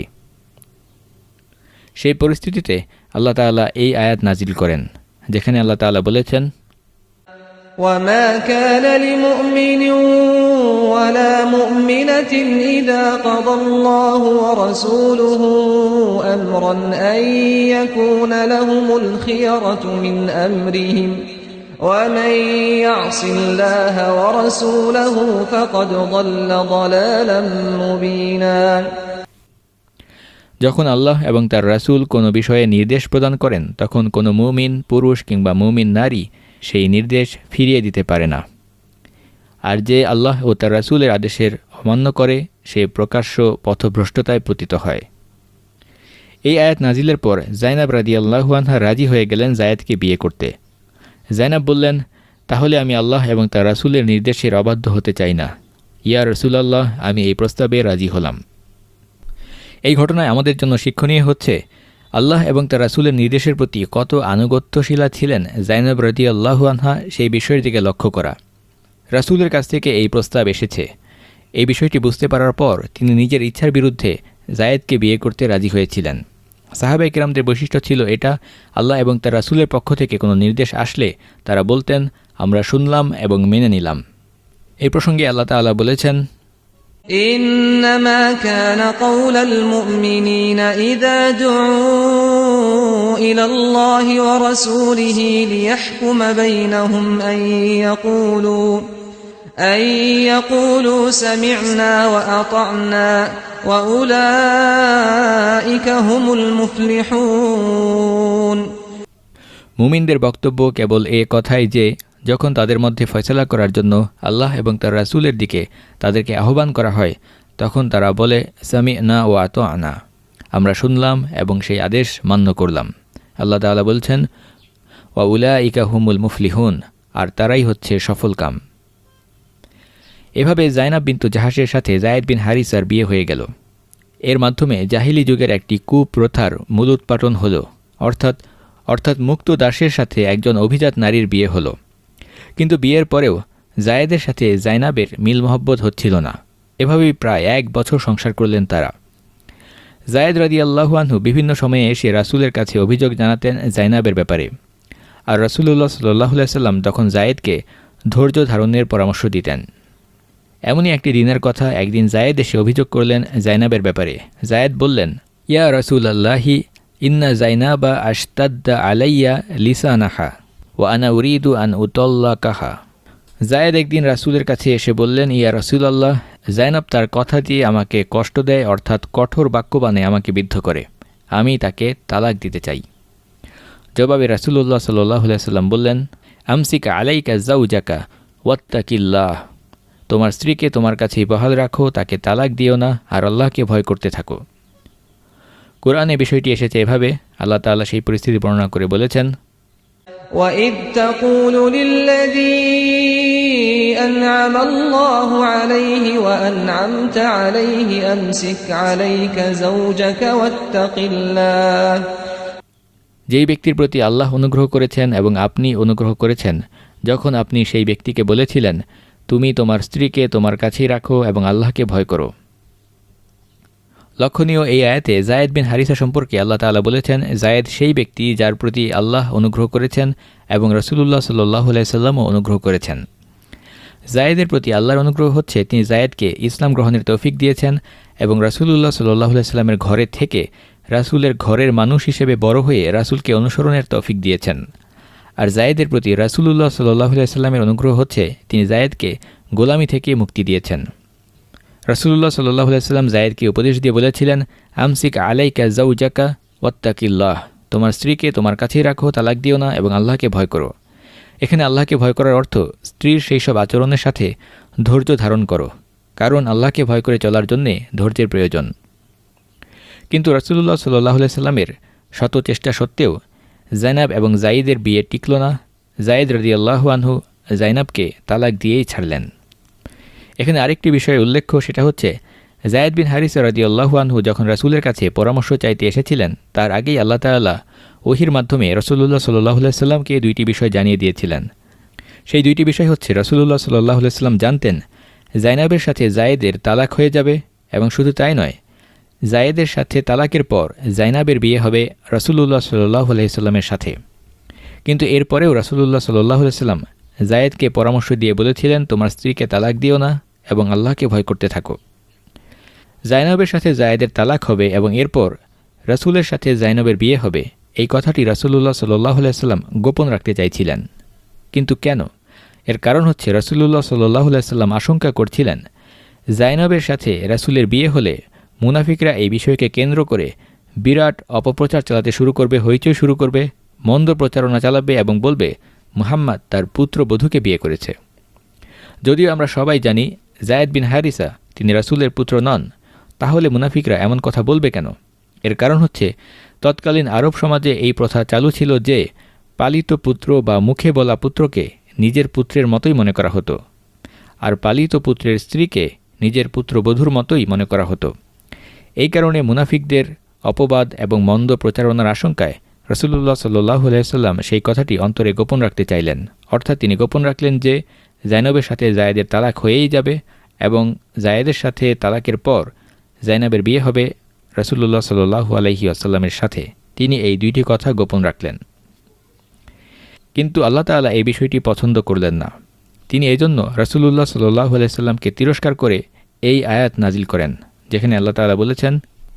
সেই পরিস্থিতিতে আল্লাহ তাআলা এই আয়াত নাজিল করেন, যেখানে আল্লাহ তাআলা বলেছেন, وَمَا كَانَ لِمُؤْمِنٍ وَلَا مُؤْمِنَةٍ إِذَا قَضَى اللَّهُ وَرَسُولُهُ أَمْرًا أَن يَكُونَ لَهُمُ الْخِيَرَةُ مِنْ أَمْرِهِمْ وَمَن يَعْصِ اللَّهَ وَرَسُولَهُ فَقَدْ ضَلَّ ضَلَالًا مُبِينًا। যখন আল্লাহ এবং তার রাসূল কোনো বিষয়ে নির্দেশ প্রদান করেন তখন কোনো মুমিন পুরুষ কিংবা মুমিন নারী সেই নির্দেশ ফিরিয়ে দিতে পারে না। আর যে আল্লাহ ও তার রাসূলের আদেশের অমান্য করে সে প্রকাশ্য পথভ্রষ্টতায় পতিত হয়। এই আয়াত নাজিলের পর যায়নাব রাদিয়াল্লাহু আনহা রাজি হয়ে গেলেন যায়েদকে বিয়ে করতে। যায়নাব বললেন, তাহলে আমি আল্লাহ এবং তার রাসূলের নির্দেশের অবাধ্য হতে চাই না। ইয়া রাসূলাল্লাহ, আমি এই প্রস্তাবে রাজি হলাম। এই ঘটনায় আমাদের জন্য শিক্ষণীয় হচ্ছে আল্লাহ এবং তার রাসূলের নির্দেশের প্রতি কত আনুগত্যশীলা ছিলেন যায়নাব রাদিয়াল্লাহু আনহা সেই বিষয়ের দিকে লক্ষ্য করা। রাসূলের কাছ থেকে এই প্রস্তাব এসেছে, এই বিষয়টি বুঝতে পারার পর তিনি নিজের ইচ্ছার বিরুদ্ধে যায়েদকে বিয়ে করতে রাজি হয়েছিলেন। সাহাবায়ে কেরামদের বৈশিষ্ট্য ছিল এটা, আল্লাহ এবং তার রাসূলের পক্ষ থেকে কোনো নির্দেশ আসলে তারা বলতেন, আমরা শুনলাম এবং মেনে নিলাম। এই প্রসঙ্গে আল্লাহ তাআলা বলেছেন, إنما كان قول المؤمنين إذا دعوا إلى الله ورسوله ليحكم بينهم أن يقولوا أن يقولوا سمعنا وأطعنا وأولئك هم المفلحون। মুমিনদের বক্তব্য কেবল এ কথাই যে যখন তাদের মধ্যে ফয়সালা করার জন্য আল্লাহ এবং তার রাসূলের দিকে তাদেরকে আহ্বান করা হয় তখন তারা বলে, সামি'না ওয়া আতা'না, আমরা শুনলাম এবং সেই আদেশ মান্য করলাম। আল্লাহ তাআলা বলছেন, ওয়া উলাইকা হুমুল মুফলিহুন, আর তারাই হচ্ছে সফলকাম। এভাবে যায়নাব বিনতু জাহাসের সাথে যায়েদ বিন হারিসার বিয়ে হয়ে গেল। এর মাধ্যমে জাহিলি যুগের একটি কুপ্রথার মূলোৎপাটন হল, অর্থাৎ অর্থাৎ মুক্ত দাসের সাথে একজন অভিজাত নারীর বিয়ে হলো। কিন্তু বিয়ের পরেও যায়েদের সাথে যায়নাবের মিল মহব্বত হচ্ছিল না। এভাবেই প্রায় এক বছর সংসার করলেন তারা। যায়েদ রাদিয়াল্লাহু আনহু বিভিন্ন সময়ে এসে রাসূলের কাছে অভিযোগ জানাতেন যায়নাবের ব্যাপারে, আর রাসূলুল্লাহ সাল্লাল্লাহু আলাইহি সাল্লাম তখন যায়েদকে ধৈর্য ধারণের পরামর্শ দিতেন। এমনই একটি দিনের কথা, একদিন যায়েদ এসে অভিযোগ করলেন যায়নাবের ব্যাপারে। যায়েদ বললেন, ইয়া রাসূলাল্লাহি ইন্না যায়নাবা আশতাদ্দা আলাইয়া লিসানাহা ওয়া আনা উরিদু আন উতাল্লাকাহা। যায়েদ একদিন রাসূলের কাছে এসে বললেন, ইয়া রাসূলুল্লাহ, যায়নাব তার কথা দিয়ে আমাকে কষ্ট দেয়, অর্থাৎ কঠোর বাক্যবাণে আমাকে বিদ্ধ করে, আমি তাকে তালাক দিতে চাই। জবাবে রাসূলুল্লাহ সাল্লাল্লাহু আলাইহি সাল্লাম বললেন, আমসিক আলাইকা যাওজাকা ওয়াত্তাকিল্লাহ, তোমার স্ত্রীকে তোমার কাছেই বহাল রাখো, তাকে তালাক দিও না, আর আল্লাহকে ভয় করতে থাকো। কোরআনে বিষয়টি এসেছে এভাবে। আল্লাহ তাআলা সেই পরিস্থিতি বর্ণনা করে বলেছেন, وَإِذْ تَقُولُ لِلَّذِي أَنْعَمَ اللَّهُ عَلَيْهِ وَأَنْعَمْتَ عَلَيْهِ أَمْسِكْ عَلَيْكَ زَوْجَكَ وَاتَّقِ اللَّهَ। যেই ব্যক্তির প্রতি আল্লাহ অনুগ্রহ করেছেন এবং আপনি অনুগ্রহ করেছেন, যখন আপনি সেই ব্যক্তিকে বলেছিলেন, তুমি তোমার স্ত্রীকে তোমার কাছেই রাখো এবং আল্লাহকে ভয় করো। লক্ষণীয় এই আয়াতে যায়েদ বিন হারিসা সম্পর্কে আল্লাহ তাআলা বলেছেন, যায়েদ সেই ব্যক্তি যার প্রতি আল্লাহ অনুগ্রহ করেছেন এবং রাসূলুল্লাহ সাল্লাল্লাহু আলাইহি সাল্লামও অনুগ্রহ করেছেন। যায়েদের প্রতি আল্লাহর অনুগ্রহ হচ্ছে তিনি যায়েদকে ইসলাম গ্রহণের তৌফিক দিয়েছেন এবং রাসূলুল্লাহ সাল্লাল্লাহু আলাইহি সাল্লামের ঘরে থেকে রাসূলের ঘরের মানুষ হিসেবে বড় হয়ে রাসূলকে অনুসরণের তৌফিক দিয়েছেন। আর জায়েদের প্রতি রাসূলুল্লাহ সাল্লাল্লাহু আলাইহি সাল্লামের অনুগ্রহ হচ্ছে তিনি জায়েদকে গোলামি থেকে মুক্তি দিয়েছেন। রাসূলুল্লাহ সাল্লাল্লাহু আলাইহি সাল্লাম জায়েদকে উপদেশ দিয়ে বলেছিলেন, আমসিক আলাইকা যাওজাকা ওয়াত্তাকিল্লাহ, তোমার স্ত্রীকে তোমার কাছেই রাখো, তালাক দিও না এবং আল্লাহকে ভয় করো। এখানে আল্লাহকে ভয় করার অর্থ স্ত্রীর সেই সব আচরণের সাথে ধৈর্য ধারণ করো, কারণ আল্লাহকে ভয় করে চলার জন্যে ধৈর্যের প্রয়োজন। কিন্তু রাসূলুল্লাহ সাল্লাল্লাহু আলাইহি সাল্লামের শত চেষ্টা সত্ত্বেও জাইনাব এবং জাইদের বিয়ে টিকল না। জায়েদ রাদিয়াল্লাহু আনহু জাইনাবকে তালাক দিয়েই ছাড়লেন। এখানে আরেকটি বিষয় উল্লেখ্য, সেটা হচ্ছে জায়েদ বিন হারিসা রাদিয়াল্লাহু আনহু যখন রাসূলের কাছে পরামর্শ চাইতে এসেছিলেন, তার আগেই আল্লাহ তাআলা ওহির মাধ্যমে রাসূলুল্লাহ সাল্লাল্লাহু আলাইহি সাল্লামকে দুইটি বিষয় জানিয়ে দিয়েছিলেন। সেই দুইটি বিষয় হচ্ছে, রাসূলুল্লাহ সাল্লাল্লাহু আলাইহি সাল্লাম জানতেন জাইনাবের সাথে জায়েদের তালাক হয়ে যাবে, এবং শুধু তাই নয়, জায়েদের সাথে তালাকের পর জাইনাবের বিয়ে হবে রাসূলুল্লাহ সাল্লাল্লাহু আলাইহি সাল্লামের সাথে। কিন্তু এরপরেও রাসূলুল্লাহ সাল্লাল্লাহু আলাইহি সাল্লাম জায়েদকে পরামর্শ দিয়ে বলেছিলেন, তোমার স্ত্রীকে তালাক দিও না এবং আল্লাহকে ভয় করতে থাকো। জাইনাবের সাথে জায়েদের তালাক হবে এবং এরপর রাসূলের সাথে জাইনাবের বিয়ে হবে, এই কথাটি রাসূলুল্লাহ সাল্লাল্লাহু আলাইহি সাল্লাম গোপন রাখতে চাইছিলেন। কিন্তু কেন? এর কারণ হচ্ছে রাসূলুল্লাহ সাল্লাল্লাহু আলাইহি সাল্লাম আশঙ্কা করছিলেন জাইনাবের সাথে রাসূলের বিয়ে হলে মুনাফিকরা এই বিষয়কে কেন্দ্র করে বিরাট অপপ্রচার চালাতে শুরু করবে, হইচই শুরু করবে, মন্দ প্রচারণা চালাবে এবং বলবে মুহাম্মদ তার পুত্রবধূকে বিয়ে করেছে। যদিও আমরা সবাই জানি জায়েদ বিন হারিসা তিনি রাসূলের পুত্র নন, তাহলে মুনাফিকরা এমন কথা বলবে কেন? এর কারণ হচ্ছে তৎকালীন আরব সমাজে এই প্রথা চালু ছিল যে পালিত পুত্র বা মুখে বলা পুত্রকে নিজের পুত্রের মতোই মনে করা হতো, আর পালিত পুত্রের স্ত্রীকে নিজের পুত্রবধূর মতোই মনে করা হতো। এই কারণে মুনাফিকদের অপবাদ এবং মন্দ প্রচারণার আশঙ্কায় রাসূলুল্লাহ সাল্লাল্লাহু আলাইহি সাল্লাম সেই কথাটি অন্তরে গোপন রাখতে চাইলেন। অর্থাৎ তিনি গোপন রাখলেন যে জাইনাবের সাথে জায়েদের তালাক হয়েই যাবে এবং জায়েদের সাথে তালাকের পর জাইনাবের বিয়ে হবে রাসূলুল্লাহ সাল্লাল্লাহু আলাইহি ওয়াসাল্লামের সাথে। তিনি এই দুইটি কথা গোপন রাখলেন। কিন্তু আল্লাহ তাআলা এই বিষয়টি পছন্দ করলেন না। তিনি এজন্য রাসূলুল্লাহ সাল্লাল্লাহু আলাইহি সাল্লামকে তিরস্কার করে এই আয়াত নাজিল করেন, যেখানে আল্লাহ তাআলা বলেছেন,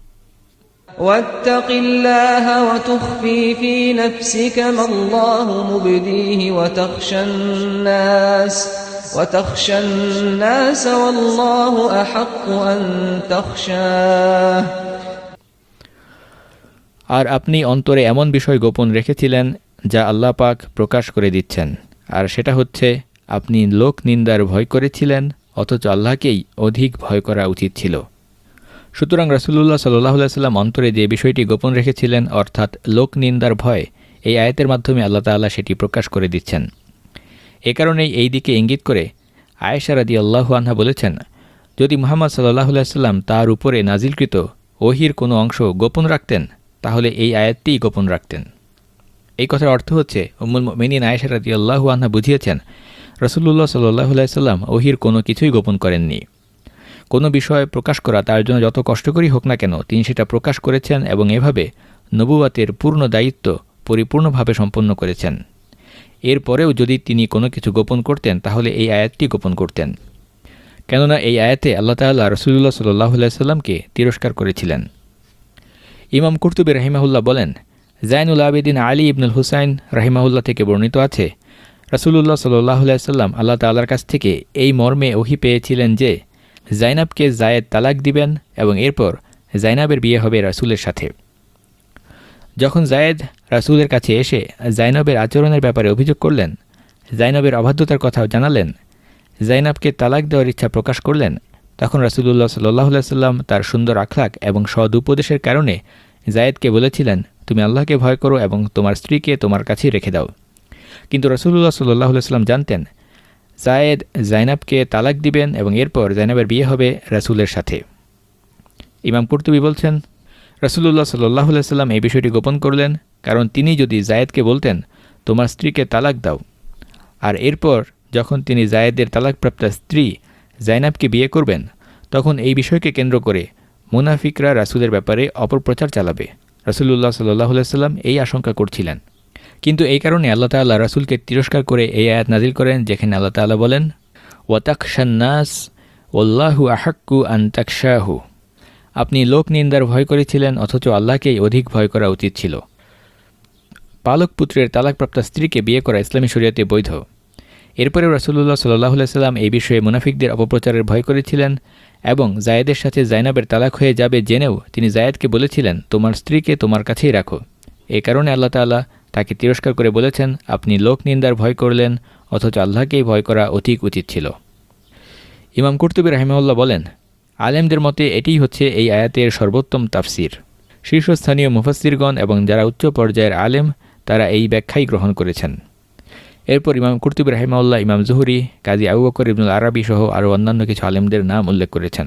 واتق الله وتخفي في نفسك ما الله مبديه وتخشى الناس وتخشى الناس والله أحق أن تخشاه। আর আপনি অন্তরে এমন বিষয় গোপন রেখেছিলেন যা আল্লাহ পাক প্রকাশ করে দিচ্ছেন, আর সেটা হচ্ছে আপনি লোক নিন্দার ভয় করেছিলেন, অথচ আল্লাহকেই অধিক ভয় করা উচিত ছিল। সুতরাং রাসূলুল্লাহ সাল্লাল্লাহু আলাইহি সাল্লাম অন্তরে যে বিষয়টি গোপন রেখেছিলেন, অর্থাৎ লোক নিন্দার ভয়, এই আয়াতের মাধ্যমে আল্লাহ তাআলা সেটি প্রকাশ করে দিচ্ছেন। এ কারণেই এই দিকে ইঙ্গিত করে আয়েশা রাদিয়াল্লাহু আনহা বলেছেন, যদি মুহাম্মদ সাল্লাল্লাহু আলাইহি সাল্লাম তার উপরে নাজিলকৃত ওহীর কোনো অংশ গোপন রাখতেন, তাহলে এই আয়াতটিই গোপন রাখতেন। এই কথার অর্থ হচ্ছে উম্মুল মুমিনিন আয়েশা রাদিয়াল্লাহু আনহা বুঝিয়েছেন রাসূলুল্লাহ সাল্লাল্লাহু আলাইহি সাল্লাম ওহীর কোনো কিছুই গোপন করেননি। কোনো বিষয় প্রকাশ করা তার জন্য যত কষ্টকরই হোক না কেন, তিনি সেটা প্রকাশ করেছেন এবং এভাবে নবুওয়াতের পূর্ণ দায়িত্ব পরিপূর্ণভাবে সম্পন্ন করেছেন। এরপরেও যদি তিনি কোনো কিছু গোপন করতেন, তাহলে এই আয়াতটি গোপন করতেন, কেননা এই আয়াতে আল্লাহ তাআলা রাসূলুল্লাহ সাল্লাল্লাহু আলাইহি সাল্লামকে তিরস্কার করেছিলেন। ইমাম কুরতুবী রাহিমাহুল্লাহ বলেন, জাইনুল আবেদিন আলী ইবনুল হুসাইন রাহিমাহুল্লাহ থেকে বর্ণিত আছে, রাসূলুল্লাহ সাল্লাল্লাহু আলাইহি সাল্লাম আল্লাহ তাআলার কাছ থেকে এই মর্মে ওহী পেয়েছিলেন যে জাইনাবকে জায়েদ তালাক দিবেন এবং এরপর জাইনাবের বিয়ে হবে রাসূলের সাথে। যখন জায়েদ রাসূলের কাছে এসে জাইনাবের আচরণের ব্যাপারে অভিযোগ করলেন, জাইনাবের অবাধ্যতার কথাও জানালেন, জাইনাবকে তালাক দেওয়ার ইচ্ছা প্রকাশ করলেন, তখন রাসূলুল্লাহ সাল্লাল্লাহু আলাইহি সাল্লাম তার সুন্দর আখলাক এবং সদ উপদেশের কারণে জায়েদকে বলেছিলেন, তুমি আল্লাহকে ভয় করো এবং তোমার স্ত্রীকে তোমার কাছেই রেখে দাও। কিন্তু রাসূলুল্লাহ সাল্লাল্লাহু আলাইহি সাল্লাম জানতেন জায়েদ জাইনাবকে তালাক দিবেন এবং এরপর জাইনাবের বিয়ে হবে রাসূলের সাথে। ইমাম কুরতুবী বলছেন, রাসূলুল্লাহ সাল্লাল্লাহু আলাইহি সাল্লাম এই বিষয়টি গোপন করলেন, কারণ তিনি যদি জায়েদকে বলতেন তোমার স্ত্রীকে তালাক দাও, আর এরপর যখন তিনি জায়েদের তালাকপ্রাপ্ত স্ত্রী জাইনাবকে বিয়ে করবেন, তখন এই বিষয়কে কেন্দ্র করে মুনাফিকরা রাসূলের ব্যাপারে অপপ্রচার চালাবে। রাসূলুল্লাহ সাল্লাল্লাহু আলাইহি সাল্লাম এই আশঙ্কা করছিলেন। কিন্তু এই কারণে আল্লাহ তাআলা রাসূলকে তিরস্কার করে এই আয়াত নাজিল করেন, যেখানে আল্লাহ তাআলা বলেন, ওয়া তাখশান নাস ওয়াল্লাহু আহাক্কু আন তাখশাহু। আপনি লোক নিন্দার ভয় করেছিলেন, অথচ আল্লাহকেই অধিক ভয় করা উচিত ছিল। পালক পুত্রের তালাকপ্রাপ্ত স্ত্রীকে বিয়ে করা ইসলামী শরীয়তে বৈধ। এরপরেও রাসূলুল্লাহ সাল্লাল্লাহু আলাইহি সাল্লাম এই বিষয়ে মুনাফিকদের অপপ্রচারের ভয় করেছিলেন এবং জায়েদের সাথে জাইনাবের তালাক হয়ে যাবে জেনেও তিনি জায়েদকে বলেছিলেন, তোমার স্ত্রীকে তোমার কাছেই রাখো। এই কারণে আল্লাহ তাআলা তাকে তিরস্কার করে বলেছেন, আপনি লোক নিন্দার ভয় করলেন, অথচ আল্লাহকেই ভয় করা অধিক উচিত ছিল। ইমাম কুরতুবী রাহিমাহুল্লাহ বলেন, আলেমদের মতে এটিই হচ্ছে এই আয়াতের সর্বোত্তম তাফসির। শীর্ষস্থানীয় মুফাসসিরগণ এবং যারা উচ্চ পর্যায়ের আলেম তারা এই ব্যাখ্যাই গ্রহণ করেছেন। এরপর ইমাম কুরতুবী রাহিমাহুল্লাহ ইমাম জুহরি, কাজী আবু বকর ইবনুল আরাবী সহ আরও অন্যান্য কিছু আলেমদের নাম উল্লেখ করেছেন।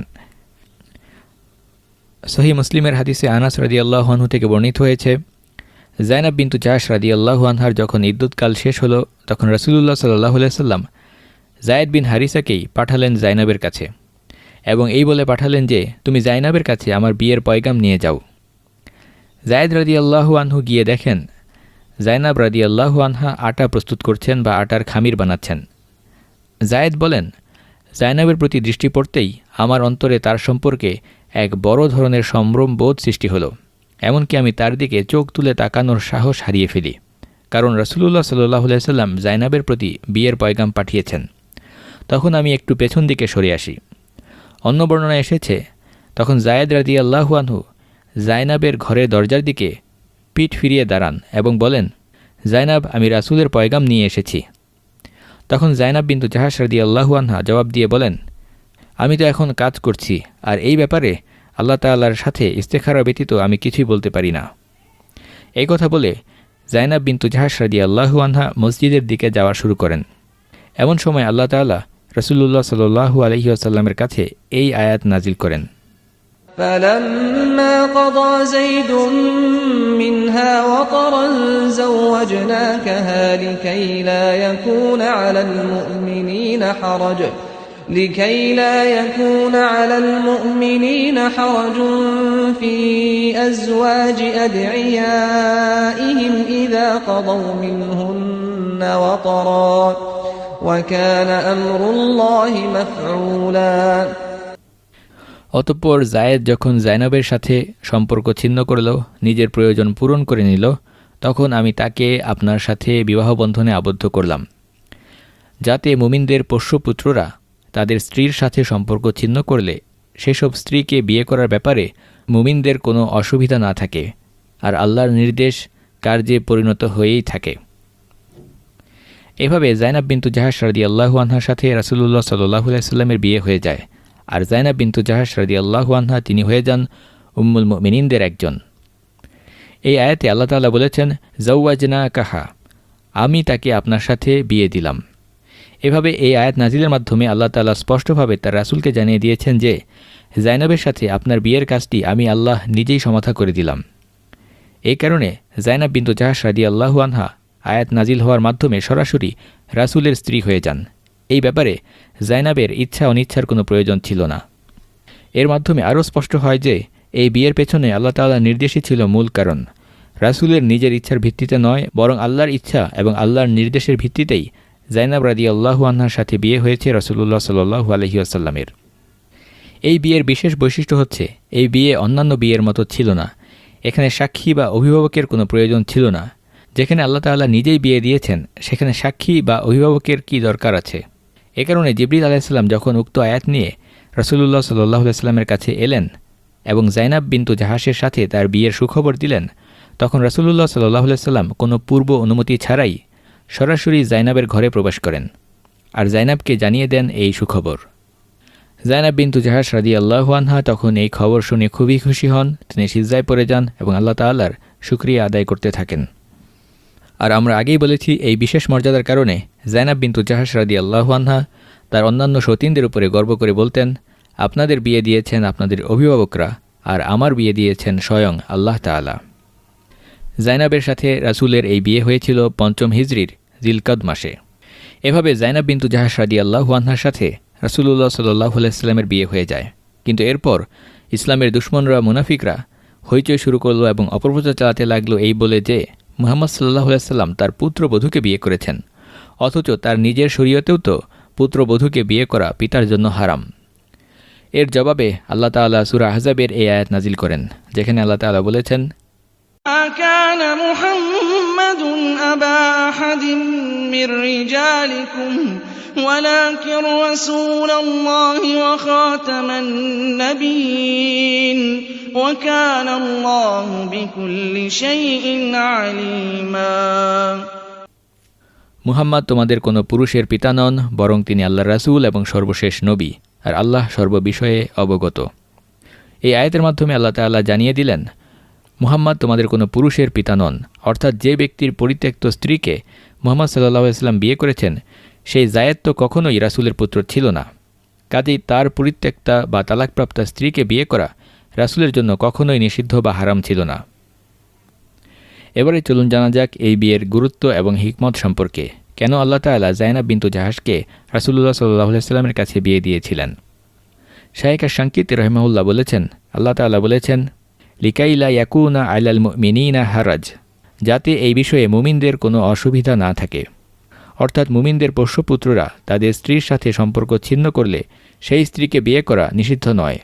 সহিহ মুসলিমের হাদিসে আনাস রাদিয়াল্লাহু আনহু থেকে বর্ণিত হয়েছে, জাইনাব বিনতু জাহশ রাদিয়াল্লাহু আনহার যখন ইদ্যুৎকাল শেষ হলো তখন রাসূলুল্লাহ সাল্লাল্লাহু আলাইহি সাল্লাম যায়েদ বিন হারিসাকেই পাঠালেন জাইনাবের কাছে এবং এই বলে পাঠালেন যে, তুমি জাইনাবের কাছে আমার বিয়ের পয়গাম নিয়ে যাও। যায়েদ রাদিয়াল্লাহু আনহু গিয়ে দেখেন জাইনাব রাদিয়াল্লাহু আনহা আটা প্রস্তুত করছেন বা আটার খামির বানাচ্ছেন। যায়েদ বলেন, জাইনাবের প্রতি দৃষ্টি পড়তেই আমার অন্তরে তার সম্পর্কে এক বড় ধরনের সম্ভ্রম বোধ সৃষ্টি হলো, এমনকি আমি তার দিকে চোখ তুলে তাকানোর সাহস হারিয়ে ফেলি, কারণ রাসূলুল্লাহ সাল্লাল্লাহু আলাইহি সাল্লাম জাইনাবের প্রতি বিয়ের পয়গাম পাঠিয়েছেন। তখন আমি একটু পেছন দিকে সরে আসি। অন্য বর্ণনায় এসেছে, তখন যায়েদ রাদিয়াল্লাহু আনহু জাইনাবের ঘরের দরজার দিকে পিঠ ফিরিয়ে দাঁড়ান এবং বলেন, জাইনাব, আমি রাসূলের পয়গাম নিয়ে এসেছি। তখন জাইনাব বিনতু জাহশ রাদিয়াল্লাহু আনহা জবাব দিয়ে বলেন, আমি তো এখন কাজ করছি, আর এই ব্যাপারে আল্লাহ তাআলার সাথে ইস্তেখারা ব্যতীত আমি কিছুই বলতে পারি না। এই কথা বলে জাইনাব বিনতু জাহশ রাদিয়াল্লাহু আনহা মসজিদের দিকে যাওয়া শুরু করেন। এমন সময় আল্লাহ তাআলা রাসূলুল্লাহ সাল্লাল্লাহু আলাইহি ওয়াসাল্লামের কাছে এই আয়াত নাজিল করেন, فَلَمَّا قَضَى زَيْدٌ مِّنْهَا وَطَرًا زَوَّجْنَاكَهَا لِكَيْ لَا يَكُونَ عَلَى الْمُؤْمِنِينَ حَرَجٌ لِكَيْ لَا يَكُونَ عَلَى الْمُؤْمِنِينَ حَرَجٌ فِي أَزْوَاجِ أَدْعِيَائِهِمْ إِذَا قَضَوْا مِنْهُنَّ وَطَرًا وَكَانَ أَمْرُ اللَّهِ مَفْعُولًا। অতঃপর জায়েদ যখন জাইনাবের সাথে সম্পর্ক ছিন্ন করল, নিজের প্রয়োজন পূরণ করে নিল, তখন আমি তাকে আপনার সাথে বিবাহ বন্ধনে আবদ্ধ করলাম, যাতে মুমিনদের পোষ্যপুত্ররা তাদের স্ত্রীর সাথে সম্পর্ক ছিন্ন করলে সেসব স্ত্রীকে বিয়ে করার ব্যাপারে মুমিনদের কোনো অসুবিধা না থাকে, আর আল্লাহর নির্দেশ কার্যে পরিণত হয়েই থাকে। এভাবে জাইনাব বিনতু জাহশ রাদিয়াল্লাহু আনহার সাথে রাসূলুল্লাহ সাল্লাল্লাহু আলাইহি সাল্লামের বিয়ে হয়ে যায়, আর জাইনাব বিনতু জাহশ রাদিয়াল্লাহু আনহা তিনি হয়ে যান উম্মুল মুমিনিনদের একজন। এই আয়াতে আল্লাহ তাআলা বলেছেন, যাওয়াজনাকাহা, আমি তাকে আপনার সাথে বিয়ে দিলাম। এভাবে এই আয়াত নাজিলের মাধ্যমে আল্লাহ তাআলা স্পষ্টভাবে তার রাসূলকে জানিয়ে দিয়েছেন যে, জাইনাবের সাথে আপনার বিয়ের কাজটি আমি আল্লাহ নিজেই সমাধা করে দিলাম। এই কারণে জাইনাব বিনতু জাহশ রাদিয়াল্লাহু আনহা আয়াত নাজিল হওয়ার মাধ্যমে সরাসরি রাসূলের স্ত্রী হয়ে যান। এই ব্যাপারে জাইনাবের ইচ্ছা অনিচ্ছার কোনো প্রয়োজন ছিল না। এর মাধ্যমে আরও স্পষ্ট হয় যে এই বিয়ের পেছনে আল্লাহ তাআলার নির্দেশই ছিল মূল কারণ। রাসূলের নিজের ইচ্ছার ভিত্তিতে নয়, বরং আল্লাহর ইচ্ছা এবং আল্লাহর নির্দেশের ভিত্তিতেই জাইনাব রাদিয়াল্লাহু আনহার সাথে বিয়ে হয়েছে রাসূলুল্লাহ সাল্লাল্লাহু আলাইহি ওয়াসাল্লামের। এই বিয়ের বিশেষ বৈশিষ্ট্য হচ্ছে, এই বিয়ে অন্যান্য বিয়ের মতো ছিল না। এখানে সাক্ষী বা অভিভাবকের কোনো প্রয়োজন ছিল না। যেখানে আল্লাহ তাআলা নিজেই বিয়ে দিয়েছেন, সেখানে সাক্ষী বা অভিভাবকের কী দরকার আছে? এ কারণে জিবরিল আলাইহিস সালাম যখন উক্ত আয়াত নিয়ে রাসূলুল্লাহ সাল্লাল্লাহু আলাইহি সাল্লামের কাছে এলেন এবং জাইনাব বিনতু জাহশের সাথে তার বিয়ের সুখবর দিলেন, তখন রাসূলুল্লাহ সাল্লাল্লাহু আলাইহি সাল্লাম কোনো পূর্ব অনুমতি ছাড়াই সরাসরি জাইনাবের ঘরে প্রবেশ করেন আর জাইনাবকে জানিয়ে দেন এই সুখবর। জাইনাব বিনতু জাহশ রাদিয়াল্লাহু আনহা তখন এই খবর শুনে খুবই খুশি হন। তিনি সিজদায় পড়ে যান এবং আল্লাহ তাআলার শুকরিয়া আদায় করতে থাকেন। আর আমরা আগেই বলেছি, এই বিশেষ মর্যাদার কারণে জাইনাব বিনতু জাহশ রাদিয়াল্লাহু আনহা তার অন্যান্য সতীনদের উপরে গর্ব করে বলতেন, আপনাদের বিয়ে দিয়েছেন আপনাদের অভিভাবকরা, আর আমার বিয়ে দিয়েছেন স্বয়ং আল্লাহ তাআলা। জাইনাবের সাথে রাসূলের এই বিয়ে হয়েছিল পঞ্চম হিজরির জিলকাদ মাসে। এভাবে জাইনাব বিনতু জাহশ রাদিয়াল্লাহু আনহার সাথে রাসূলুল্লাহ সাল্লাল্লাহু আলাইহি সাল্লামের বিয়ে হয়ে যায়। কিন্তু এরপর ইসলামের দুশমনরা, মুনাফিকরা হইচই শুরু করলো এবং অপপ্রচার চালাতে লাগলো এই বলে যে মুহাম্মদ সাল্লাল্লাহু আলাইহি সাল্লাম তার পুত্রবধূকে বিয়ে করেছেন, অথচ তার নিজের শরীয়তেও তো পুত্রবধূকে বিয়ে করা পিতার জন্য হারাম। এর জবাবে আল্লাহ তাআলা সূরা আহজাবের এই আয়াত নাজিল করেন, যেখানে আল্লাহ তাআলা বলেছেন, মা কানা মুহাম্মাদ محمد أبا أحد من رجالكم ولكن رسول الله وخاتم النبيين وكان الله بكل شيء عليما মুহাম্মদ তোমাদের কোনো পুরুষের পিতা নন, বরং তিনি আল্লাহর রাসূল এবং সর্বশেষ নবী, আর আল্লাহ সর্ববিষয়ে অবগত। এই আয়াতের মাধ্যমে আল্লাহ তাআলা জানিয়ে দিলেন, মুহাম্মদ তোমাদের কোনো পুরুষের পিতা নন, অর্থাৎ যে ব্যক্তির পরিত্যক্ত স্ত্রীকে মুহাম্মদ সাল্লাল্লাহু আলাইহি ওয়াসাল্লাম বিয়ে করেছেন, সেই জায়েদ তো কখনোই রাসূলের পুত্র ছিল না। কাজেই তার পরিত্যক্তা বা তালাকপ্রাপ্তা স্ত্রীকে বিয়ে করা রাসূলের জন্য কখনোই নিষিদ্ধ বা হারাম ছিল না। এবারে চলুন জানা যাক এই বিয়ের গুরুত্ব এবং হিকমত সম্পর্কে। কেন আল্লাহ তাআলা যায়নাব বিনতু জাহাশকে রাসূলুল্লাহ সাল্লাল্লাহু আলাইহি ওয়াসাল্লামের কাছে বিয়ে দিয়েছিলেন। শাইখ আশ-শানকিতি রাহিমাহুল্লাহ বলেছেন, আল্লাহ তাআলা বলেছেন, লিকাই লা ইয়াকুনা আলাল মুমিনিনা হারাজ, যাতে এই বিষয়ে মুমিনদের কোনো অসুবিধা না থাকে। অর্থাৎ মুমিনদের পোষ্যপুত্ররা তাদের স্ত্রীর সাথে সম্পর্ক ছিন্ন করলে সেই স্ত্রীকে বিয়ে করা নিষিদ্ধ নয়।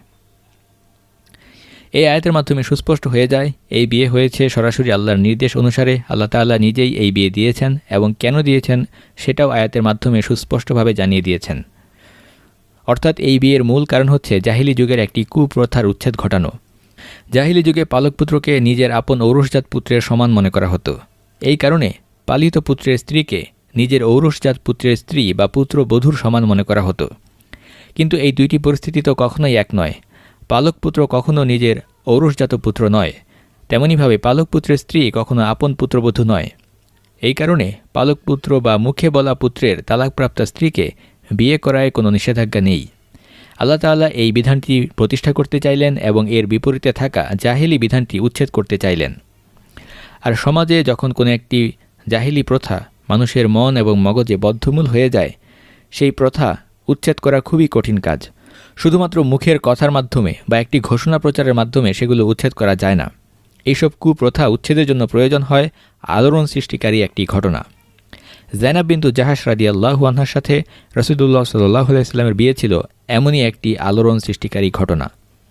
এই আয়াতের মাধ্যমে সুস্পষ্ট হয়ে যায় এই বিয়ে হয়েছে সরাসরি আল্লাহর নির্দেশ অনুসারে। আল্লাহ তাআলা নিজেই এই বিয়ে দিয়েছেন এবং কেন দিয়েছেন সেটাও আয়াতের মাধ্যমে সুস্পষ্টভাবে জানিয়ে দিয়েছেন। অর্থাৎ এই বিয়ের মূল কারণ হচ্ছে জাহিলি যুগের একটি কুপ্রথার উচ্ছেদ ঘটানো। জাহিলি যুগে পালক পুত্রকে নিজের আপন ঔরসজাত পুত্রের সমান মনে করা হতো। এই কারণে পালিত পুত্রের স্ত্রীকে নিজের ঔরসজাত পুত্রের স্ত্রী বা পুত্র বধূর সমান মনে করা হতো। কিন্তু এই দুইটি পরিস্থিতি তো কখনোই এক নয়। পালক পুত্র কখনো নিজের ঔরসজাত পুত্র নয়, তেমনিভাবে পালক পুত্রের স্ত্রী কখনো আপন পুত্রবধূ নয়। এই কারণে পালক পুত্র বা মুখে বলা পুত্রের তালাকপ্রাপ্তা স্ত্রীকে বিয়ে করায় কোনো নিষেধাজ্ঞা নেই। আল্লাহ তাআলা এই বিধানটি প্রতিষ্ঠা করতে চাইলেন এবং এর বিপরীতে থাকা জাহিলি বিধানটি উচ্ছেদ করতে চাইলেন। আর সমাজে যখন কোনো একটি জাহিলি প্রথা মানুষের মন এবং মগজে বদ্ধমূল হয়ে যায়, সেই প্রথা উচ্ছেদ করা খুবই কঠিন কাজ। শুধুমাত্র মুখের কথার মাধ্যমে বা একটি ঘোষণা প্রচারের মাধ্যমে সেগুলো উচ্ছেদ করা যায় না। এইসব কুপ্রথা উচ্ছেদের জন্য প্রয়োজন হয় আলোড়ন সৃষ্টিকারী একটি ঘটনা। যায়নাব বিনতু জাহাশ রাদিয়াল্লাহু আনহার সাথে রাসূলুল্লাহ সাল্লাল্লাহু আলাইহি ওয়াসাল্লামের বিয়ে ছিল এমনই একটি আলোড়ন সৃষ্টিকারী ঘটনা।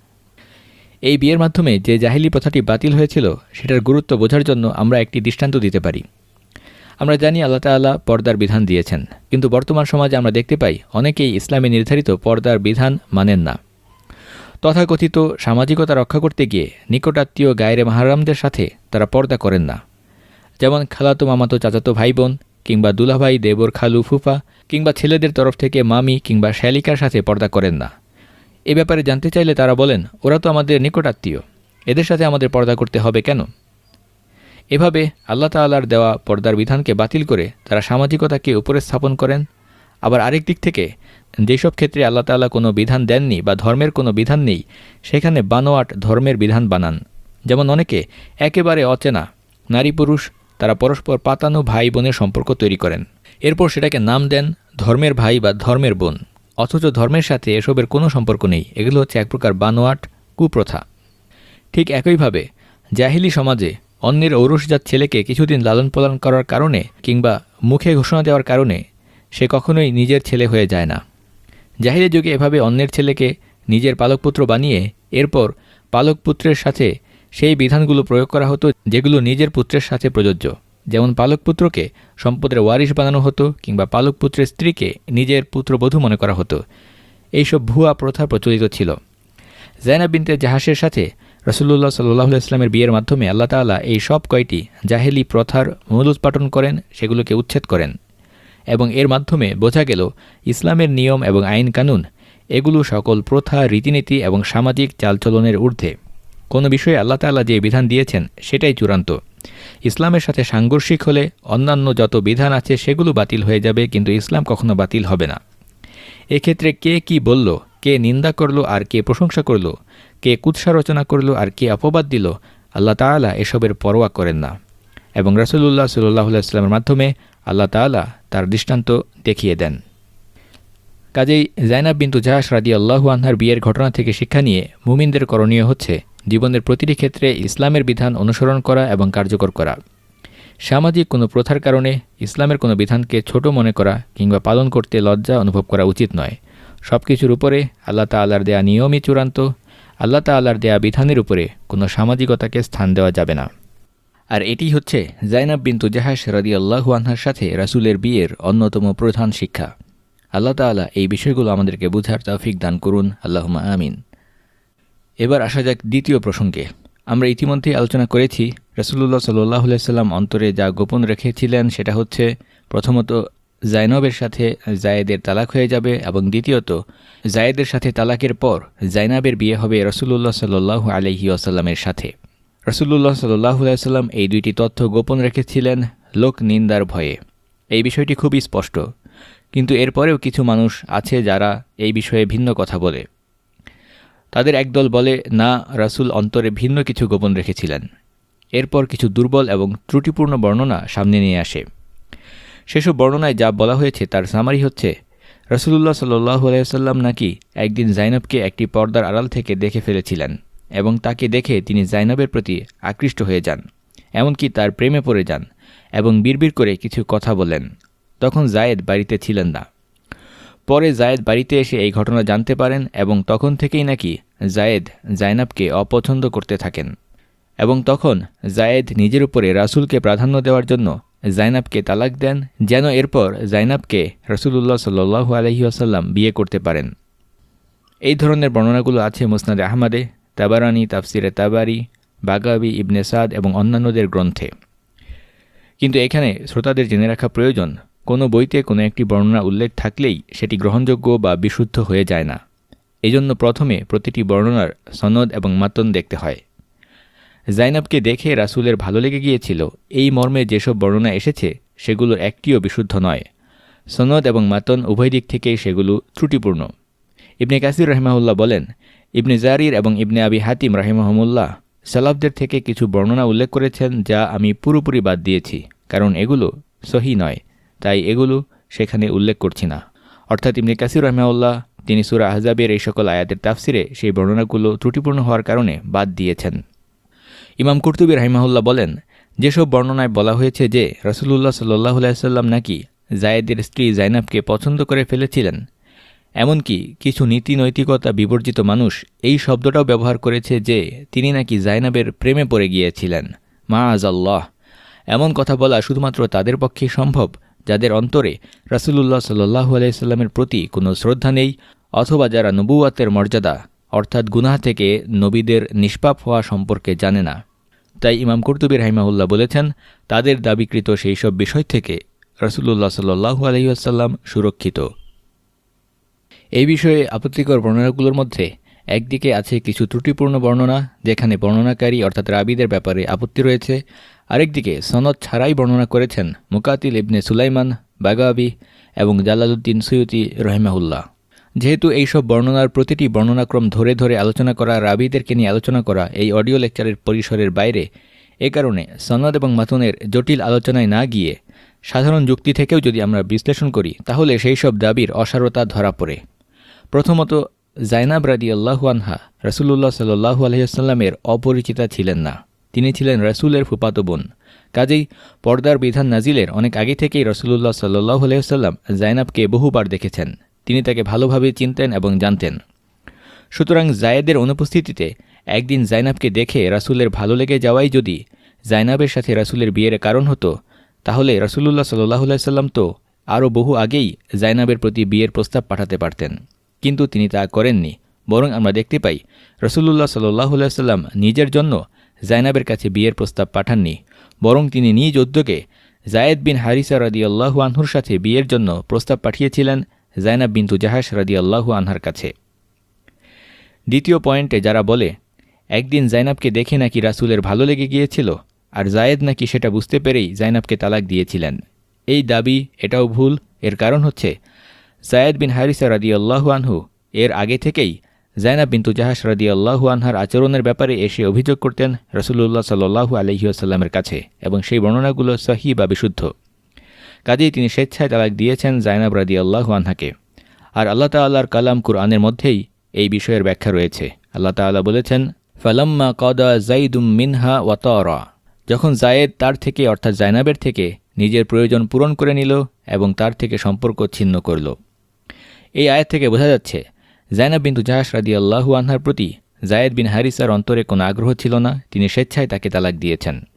এই বিয়ের মাধ্যমে যে জাহিলি প্রথাটি বাতিল হয়েছিল সেটার গুরুত্ব বোঝার জন্য আমরা একটি দৃষ্টান্ত দিতে পারি। আমরা জানি আল্লাহ তাআলা পর্দার বিধান দিয়েছেন, কিন্তু বর্তমান সমাজে আমরা দেখতে পাই অনেকেই ইসলামে নির্ধারিত পর্দার বিধান মানেন না। তথাকথিত সামাজিকতা রক্ষা করতে গিয়ে নিকটাত্মীয় গায়রে মাহরামদের সাথে তারা পর্দা করেন না। যেমন খালাতো মামাতো চাচাতো ভাই বোন কিংবা দুলাভাই দেবর খালু ফুফা কিংবা ছেলেদের তরফ থেকে মামি কিংবা শ্যালিকার সাথে পর্দা করেন না। এ ব্যাপারে জানতে চাইলে তারা বলেন, ওরা তো আমাদের নিকটাত্মীয়, এদের সাথে আমাদের পর্দা করতে হবে কেন? এভাবে আল্লাহ তাআলার দেওয়া পর্দার বিধানকে বাতিল করে তারা সামাজিকতাকে উপরে স্থাপন করেন। আবার আরেক দিক থেকে যেসব ক্ষেত্রে আল্লাহ তাআলা কোনো বিধান দেননি বা ধর্মের কোনো বিধান নেই, সেখানে বানোয়াট ধর্মের বিধান বানান। যেমন অনেকে একেবারে অচেনা নারী পুরুষ তারা পরস্পর পাতানো ভাই বোনের সম্পর্ক তৈরি করেন, এরপর সেটাকে নাম দেন ধর্মের ভাই বা ধর্মের বোন, অথচ ধর্মের সাথে এসবের কোনো সম্পর্ক নেই। এগুলো হচ্ছে এক প্রকার বানোয়াট কুপ্রথা। ঠিক একইভাবে জাহিলি সমাজে অন্যের ঔরসজাত ছেলেকে কিছুদিন লালন পালন করার কারণে কিংবা মুখে ঘোষণা দেওয়ার কারণে সে কখনোই নিজের ছেলে হয়ে যায় না। জাহিলি যুগে এভাবে অন্যের ছেলেকে নিজের পালকপুত্র বানিয়ে এরপর পালকপুত্রের সাথে সেই বিধানগুলো প্রয়োগ করা হতো যেগুলো নিজের পুত্রের সাথে প্রযোজ্য। যেমন পালকপুত্রকে সম্পদের ওয়ারিশ বানানো হতো কিংবা পালকপুত্রের স্ত্রীকে নিজের পুত্রবধূ মনে করা হতো। এইসব ভুয়া প্রথা প্রচলিত ছিল। যায়নাব বিনতে জাহাশের সাথে রাসূলুল্লাহ সাল্লাল্লাহু আলাইহি ওয়াসাল্লামের বিয়ের মাধ্যমে আল্লাহ তাআলা এই সব কয়টি জাহেলি প্রথার মূলোৎপাটন করেন, সেগুলোকে উচ্ছেদ করেন এবং এর মাধ্যমে বোঝা গেল ইসলামের নিয়ম এবং আইন কানুন এগুলো সকল প্রথা রীতিনীতি এবং সামাজিক চালচলনের ঊর্ধ্বে। কোনো বিষয়ে আল্লাহ তাআলা যে বিধান দিয়েছেন সেটাই চূড়ান্ত। ইসলামের সাথে সাংঘর্ষিক হলে অন্যান্য যত বিধান আছে সেগুলো বাতিল হয়ে যাবে, কিন্তু ইসলাম কখনো বাতিল হবে না। এক্ষেত্রে কে কি বলল, কে নিন্দা করল আর কে প্রশংসা করল, কে কুৎসা রচনা করল আর কে অপবাদ দিল, আল্লাহ তাআলা এসবের পরোয়া করেন না এবং রাসূলুল্লাহ সাল্লাল্লাহু আলাইহি ওয়াসাল্লামের মাধ্যমে আল্লাহ তাআলা তার দৃষ্টান্ত দেখিয়ে দেন। কাজেই যায়নাব বিনতু জাহাশ রাদিয়াল্লাহু আনহার বিয়ের ঘটনা থেকে শিক্ষা নিয়ে মুমিনদের করণীয় হচ্ছে জীবনের প্রতিটি ক্ষেত্রে ইসলামের বিধান অনুসরণ করা এবং কার্যকর করা। সামাজিক কোনো প্রথার কারণে ইসলামের কোনো বিধানকে ছোট মনে করা কিংবা পালন করতে লজ্জা অনুভব করা উচিত নয়। সব কিছুর উপরে আল্লাহ তাআলার দেয়া নিয়মই চূড়ান্ত। আল্লাহ তাআলার দেয়া বিধানের উপরে কোনো সামাজিকতাকে স্থান দেওয়া যাবে না। আর এটি হচ্ছে জাইনাব বিনতু জাহাশ রাদিয়াল্লাহু আনহার সাথে রাসূলের বিয়ের অন্যতম প্রধান শিক্ষা। আল্লাহ তাআলা এই বিষয়গুলো আমাদেরকে বুঝার তৌফিক দান করুন, আল্লাহুম্মা আমিন। এবার আসা যাক দ্বিতীয় প্রসঙ্গে। আমরা ইতিমধ্যেই আলোচনা করেছি রাসূলুল্লাহ সাল্লাল্লাহু আলাইহি সাল্লাম অন্তরে যা গোপন রেখেছিলেন সেটা হচ্ছে প্রথমত জাইনবের সাথে জায়েদের তালাক হয়ে যাবে, এবং দ্বিতীয়ত জায়েদের সাথে তালাকের পর জাইনাবের বিয়ে হবে রাসূলুল্লাহ সাল্লাল্লাহু আলাইহি ওয়াসাল্লামের সাথে। রাসূলুল্লাহ সাল্লাল্লাহু আলাইহি ওয়াসাল্লাম এই দুইটি তথ্য গোপন রেখেছিলেন লোক নিন্দার ভয়ে। এই বিষয়টি খুবই স্পষ্ট, কিন্তু এরপরেও কিছু মানুষ আছে যারা এই বিষয়ে ভিন্ন কথা বলে। তাদের একদল বলে না, রাসূল অন্তরে ভিন্ন কিছু গোপন রেখেছিলেন। এরপর কিছু দুর্বল এবং ত্রুটিপূর্ণ বর্ণনা সামনে নিয়ে আসে। সেসব বর্ণনায় যা বলা হয়েছে তার সামারি হচ্ছে রাসূলুল্লাহ সাল্লাল্লাহু আলাইহি ওয়াসাল্লাম নাকি একদিন জাইনবকে একটি পর্দার আড়াল থেকে দেখে ফেলেছিলেন এবং তাকে দেখে তিনি জাইনবের প্রতি আকৃষ্ট হয়ে যান, এমনকি তার প্রেমে পড়ে যান এবং বিড়বিড় করে কিছু কথা বলেন। তখন জায়েদ বাড়িতে ছিলেন না। পরে জায়েদ বাড়িতে এসে এই ঘটনা জানতে পারেন এবং তখন থেকেই নাকি জায়েদ জাইনাবকে অপছন্দ করতে থাকেন, এবং তখন জায়েদ নিজের উপরে রাসূলকে প্রাধান্য দেওয়ার জন্য জাইনাবকে তালাক দেন, যেন এরপর জাইনাবকে রাসূলুল্লাহ সাল্লাল্লাহু আলাইহি ওয়াসাল্লাম বিয়ে করতে পারেন। এই ধরনের বর্ণনাগুলো আছে মুসনাদে আহমদে, তাবারানি, তাফসিরে তাবারি, বাগাবি, ইবনে সাদ এবং অন্যান্যদের গ্রন্থে। কিন্তু এখানে শ্রোতাদের জেনে রাখা প্রয়োজন, কোনো বইতে কোনো একটি বর্ণনা উল্লেখ থাকলেই সেটি গ্রহণযোগ্য বা বিশুদ্ধ হয়ে যায় না। এজন্য প্রথমে প্রতিটি বর্ণনার সনদ এবং মাতন দেখতে হয়। জাইনাবকে দেখে রাসূলের ভালো লেগে গিয়েছিল, এই মর্মে যেসব বর্ণনা এসেছে সেগুলোর একটিও বিশুদ্ধ নয়। সনদ এবং মাতন উভয় দিক থেকেই সেগুলো ত্রুটিপূর্ণ। ইবনে কাসির রাহিমাহুল্লাহ বলেন, ইবনে জারির এবং ইবনে আবি হাতিম রাহিমাহুমুল্লাহ সালাফদের থেকে কিছু বর্ণনা উল্লেখ করেছেন যা আমি পুরোপুরি বাদ দিয়েছি, কারণ এগুলো সহি নয়, তাই এগুলো সেখানে উল্লেখ করছি না। অর্থাৎ ইবনে কাসির রাহিমাহুল্লাহ তিনি সূরা আহজাবের এই সকল আয়াতের তাফসিরে সেই বর্ণনাগুলো ত্রুটিপূর্ণ হওয়ার কারণে বাদ দিয়েছেন। ইমাম কুরতুবী রাহিমাহুল্লাহ বলেন, যেসব বর্ণনায় বলা হয়েছে যে রাসূলুল্লাহ সাল্লাল্লাহু আলাইহি ওয়াসাল্লাম নাকি জায়েদের স্ত্রী জাইনাবকে পছন্দ করে ফেলেছিলেন, এমনকি কিছু নীতি নৈতিকতা বিবর্জিত মানুষ এই শব্দটাও ব্যবহার করেছে যে তিনি নাকি জাইনাবের প্রেমে পড়ে গিয়েছিলেন। মাআযাল্লাহ, এমন কথা বলা শুধুমাত্র তাদের পক্ষেই সম্ভব যাদের অন্তরে রাসূলুল্লাহ সাল্লাল্লাহু আলাইহি ওয়াসাল্লামের প্রতি কোনো শ্রদ্ধা নেই, অথবা যারা নবুওয়াতের মর্যাদা অর্থাৎ গুনাহ থেকে নবীদের নিষ্পাপ হওয়া সম্পর্কে জানে না। তাই ইমাম কুরতুবী রাহিমাহুল্লাহ বলেছেন, তাদের দাবিকৃত সেই সব বিষয় থেকে রাসূলুল্লাহ সাল্লাল্লাহু আলাইহি ওয়াসাল্লাম সুরক্ষিত। এই বিষয়ে আপত্তিকর বর্ণনাগুলোর মধ্যে একদিকে আছে কিছু ত্রুটিপূর্ণ বর্ণনা যেখানে বর্ণনাকারী অর্থাৎ রাবীদের ব্যাপারে আপত্তি রয়েছে, আরেকদিকে সনদ ছাড়াই বর্ণনা করেছেন মুকাতিল ইবনে সুলাইমান, বাগাবি এবং জালালউদ্দিন সুয়ুতি রাহিমাহুল্লাহ। যেহেতু এইসব বর্ণনার প্রতিটি বর্ণনাক্রম ধরে ধরে আলোচনা করা, রাবীদেরকে নিয়ে আলোচনা করা এই অডিও লেকচারের পরিসরের বাইরে, এ কারণে সনদ এবং মাতনের জটিল আলোচনায় না গিয়ে সাধারণ যুক্তি থেকেও যদি আমরা বিশ্লেষণ করি তাহলে সেই সব দাবির অসারতা ধরা পড়ে। প্রথমত, জাইনাব রাদিয়াল্লাহু আনহা রাসূলুল্লাহ সাল্লাল্লাহু আলাইহি ওয়াসাল্লামের অপরিচিতা ছিলেন না, তিনি ছিলেন রাসূলের ফুফাতো বোন। কাজেই পর্দার বিধান নাজিলের অনেক আগে থেকেই রাসূলুল্লাহ সাল্লাল্লাহু আলাইহি ওয়াসাল্লাম জাইনাবকে বহুবার দেখেছেন, তিনি তাকে ভালোভাবে চিনতেন এবং জানতেন। সুতরাং জায়েদের অনুপস্থিতিতে একদিন জাইনাবকে দেখে রাসূলের ভালো লেগে যাওয়াই যদি জাইনাবের সাথে রাসূলের বিয়ের কারণ হতো, তাহলে রাসূলুল্লাহ সাল্লাল্লাহু আলাইহি ওয়াসাল্লাম তো আরও বহু আগেই জাইনাবের প্রতি বিয়ের প্রস্তাব পাঠাতে পারতেন, কিন্তু তিনি তা করেননি। বরং আমরা দেখতে পাই রাসূলুল্লাহ সাল্লাল্লাহু আলাইহি ওয়াসাল্লাম নিজের জন্য জাইনাবের কাছে বিয়ের প্রস্তাব পাঠাননি, বরং তিনি নিজ উদ্যোগে জায়েদ বিন হারিসা রাদিয়াল্লাহু আনহুর সাথে বিয়ের জন্য প্রস্তাব পাঠিয়েছিলেন জাইনাব বিনতু জাহাশ রাদিয়াল্লাহু আনহার কাছে। দ্বিতীয় পয়েন্টে যারা বলে একদিন জাইনাবকে দেখে নাকি রাসূলের ভালো লেগে গিয়েছিল আর জায়েদ নাকি সেটা বুঝতে পেরেই জাইনাবকে তালাক দিয়েছিলেন, এই দাবি এটাও ভুল। এর কারণ হচ্ছে জায়েদ বিন হারিসা রাদিয়াল্লাহু আনহু এর আগে থেকেই জাইনাব বিনতু জাহাশ রাদিয়াল্লাহু আনহার আচরণের ব্যাপারে এসে অভিযোগ করতেন রাসূলুল্লাহ সাল্লাল্লাহু আলাইহি ওয়াসাল্লামের কাছে, এবং সেই বর্ণনাগুলো সহিহ বা বিশুদ্ধ। কাজেই তিনি স্বেচ্ছায় তালাক দিয়েছেন জাইনাব রাদিয়াল্লাহু আনহাকে। আর আল্লাহ তাআলার কালাম কুরআনের মধ্যেই এই বিষয়ের ব্যাখ্যা রয়েছে। আল্লাহ তাআলা বলেছেন, ফালাম্মা কাদা যাইদুম মিনহা ওয়াতারা, যখন জায়েদ তার থেকে অর্থাৎ জাইনাবের থেকে নিজের প্রয়োজন পূরণ করে নিল এবং তার থেকে সম্পর্ক ছিন্ন করল। এই আয়াত থেকে বোঝা যাচ্ছে জাইনাব বিনতু জাহাশ রাদিয়াল্লাহু আনহার প্রতি জায়েদ বিন হারিসার অন্তরে কোনো আগ্রহ ছিল না, তিনি স্বেচ্ছায় তাকে তালাক দিয়েছেন।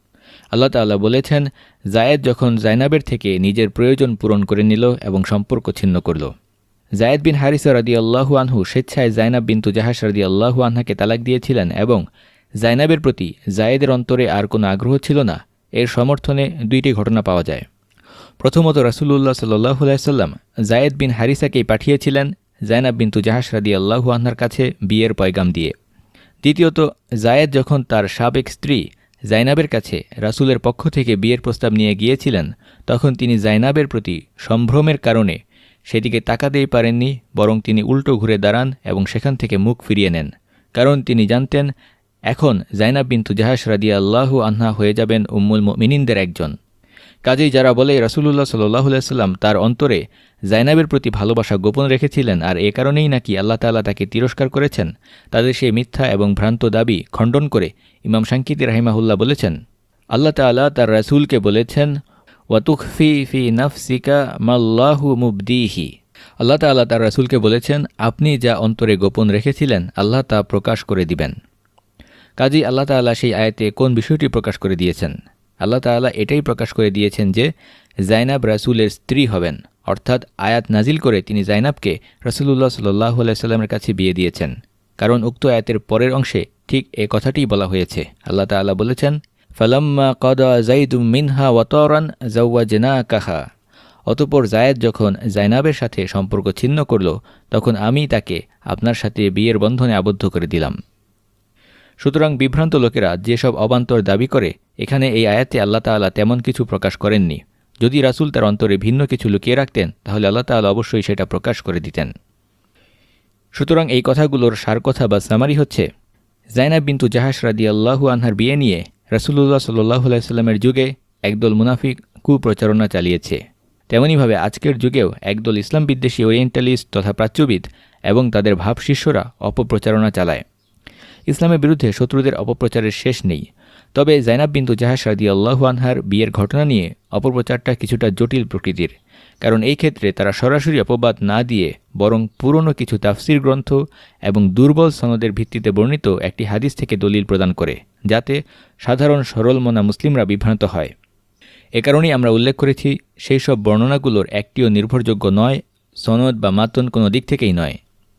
আল্লাহ তাআলা বলেছেন, জায়েদ যখন জাইনাবের থেকে নিজের প্রয়োজন পূরণ করে নিল এবং সম্পর্ক ছিন্ন করল। জায়েদ বিন হারিসা রাদিয়াল্লাহু আনহু স্বেচ্ছায় জাইনাব বিনতু জাহাশ রাদিয়াল্লাহু আনহাকে তালাক দিয়েছিলেন এবং জাইনাবের প্রতি জায়েদের অন্তরে আর কোনো আগ্রহ ছিল না। এর সমর্থনে দুইটি ঘটনা পাওয়া যায়। প্রথমত, রাসূলুল্লাহ সাল্লাল্লাহু আলাইহি সাল্লাম জায়েদ বিন হারিসাকেই পাঠিয়েছিলেন জাইনাব বিনতু জাহাশ রাদিয়াল্লাহু আনহার কাছে বিয়ের পয়গাম দিয়ে। দ্বিতীয়ত, জায়েদ যখন তার সাবেক স্ত্রী জাইনাবের কাছে রাসূলের পক্ষ থেকে বিয়ের প্রস্তাব নিয়ে গিয়েছিলেন, তখন তিনি জাইনাবের প্রতি সম্ভ্রমের কারণে সেদিকে তাকাতেই পারেননি, বরং তিনি উল্টো ঘুরে দাঁড়ান এবং সেখান থেকে মুখ ফিরিয়ে নেন। কারণ তিনি জানতেন এখন জাইনাব বিনতু জাহাশ রাদিয়াল্লাহু আনহা হয়ে যাবেন উম্মুল মুমিনিনদের একজন। কাজেই যারা বলে রাসূলুল্লাহ সাল্লাল্লাহু আলাইহি সাল্লাম তার অন্তরে জাইনাবের প্রতি ভালোবাসা গোপন রেখেছিলেন আর এ কারণেই নাকি আল্লাহ তাআলা তাকে তিরস্কার করেছেন, তাদের সেই মিথ্যা এবং ভ্রান্ত দাবি খণ্ডন করে ইমাম শানকিতি রাহিমাহুল্লাহ বলেছেন, আল্লাহ তাআলা তার রাসূলকে বলেছেন, ওয়াতুখফি ফি নাফসিকা মাল্লাহু মুবদিহি। আল্লাহ তাআলা তার রাসূলকে বলেছেন, আপনি যা অন্তরে গোপন রেখেছিলেন আল্লাহ তা প্রকাশ করে দিবেন। কাজেই আল্লাহ তাআলা সেই আয়াতে কোন বিষয়টি প্রকাশ করে দিয়েছেন? আল্লাহ তাআলা এটাই প্রকাশ করে দিয়েছেন যে জাইনাব রাসূলের স্ত্রী হবেন, অর্থাৎ আয়াত নাজিল করে তিনি জাইনাবকে রাসূলুল্লাহ সাল্লাল্লাহু আলাইহি সাল্লামের কাছে বিয়ে দিয়েছেন। কারণ উক্ত আয়াতের পরের অংশে ঠিক এ কথাটিই বলা হয়েছে। আল্লাহ তাআলা বলেছেন, ফালাম্মা কাদা যাইদুম মিনহা ওয়াতারান যাওয়াজনাকাহা। অতঃপর জায়েদ যখন জাইনাবের সাথে সম্পর্ক ছিন্ন করল, তখন আমি তাকে আপনার সাথে বিয়ের বন্ধনে আবদ্ধ করে দিলাম। সুতরাং বিভ্রান্ত লোকেরা যেসব অবান্তর দাবি করে, এখানে এই আয়াতে আল্লাহ তাআলা তেমন কিছু প্রকাশ করেননি। যদি রাসূল তার অন্তরে ভিন্ন কিছু লুকিয়ে রাখতেন, তাহলে আল্লাহ তাআলা অবশ্যই সেটা প্রকাশ করে দিতেন। সুতরাং এই কথাগুলোর সারকথা বা সামারি হচ্ছে, জাইনাব বিনতু জাহাশ রাদিয়াল্লাহু আনহার বিয়ে নিয়ে রাসূলুল্লাহ সাল্লাল্লাহু আলাইহি সাল্লামের যুগে একদল মুনাফিক কুপ্রচারণা চালিয়েছে। তেমনিভাবে আজকের যুগেও একদল ইসলাম বিদ্বেষী ওরিয়েন্টালিস্ট তথা প্রাচ্যবিদ এবং তাদের ভাব শিষ্যরা অপপ্রচারণা চালায়। ইসলামের বিরুদ্ধে শত্রুদের অপপ্রচারের শেষ নেই। তবে জাইনাব বিনতু জাহাশ রাদিয়াল্লাহু আনহার বিয়ের ঘটনা নিয়ে অপপ্রচারটা কিছুটা জটিল প্রকৃতির। কারণ এই ক্ষেত্রে তারা সরাসরি অপবাদ না দিয়ে বরং পুরনো কিছু তাফসির গ্রন্থ এবং দুর্বল সনদের ভিত্তিতে বর্ণিত একটি হাদিস থেকে দলিল প্রদান করে, যাতে সাধারণ সরলমনা মুসলিমরা বিভ্রান্ত হয়। এ কারণেই আমরা উল্লেখ করেছি সেই সব বর্ণনাগুলোর একটিও নির্ভরযোগ্য নয়, সনদ বা মাতন কোনো দিক থেকেই নয়।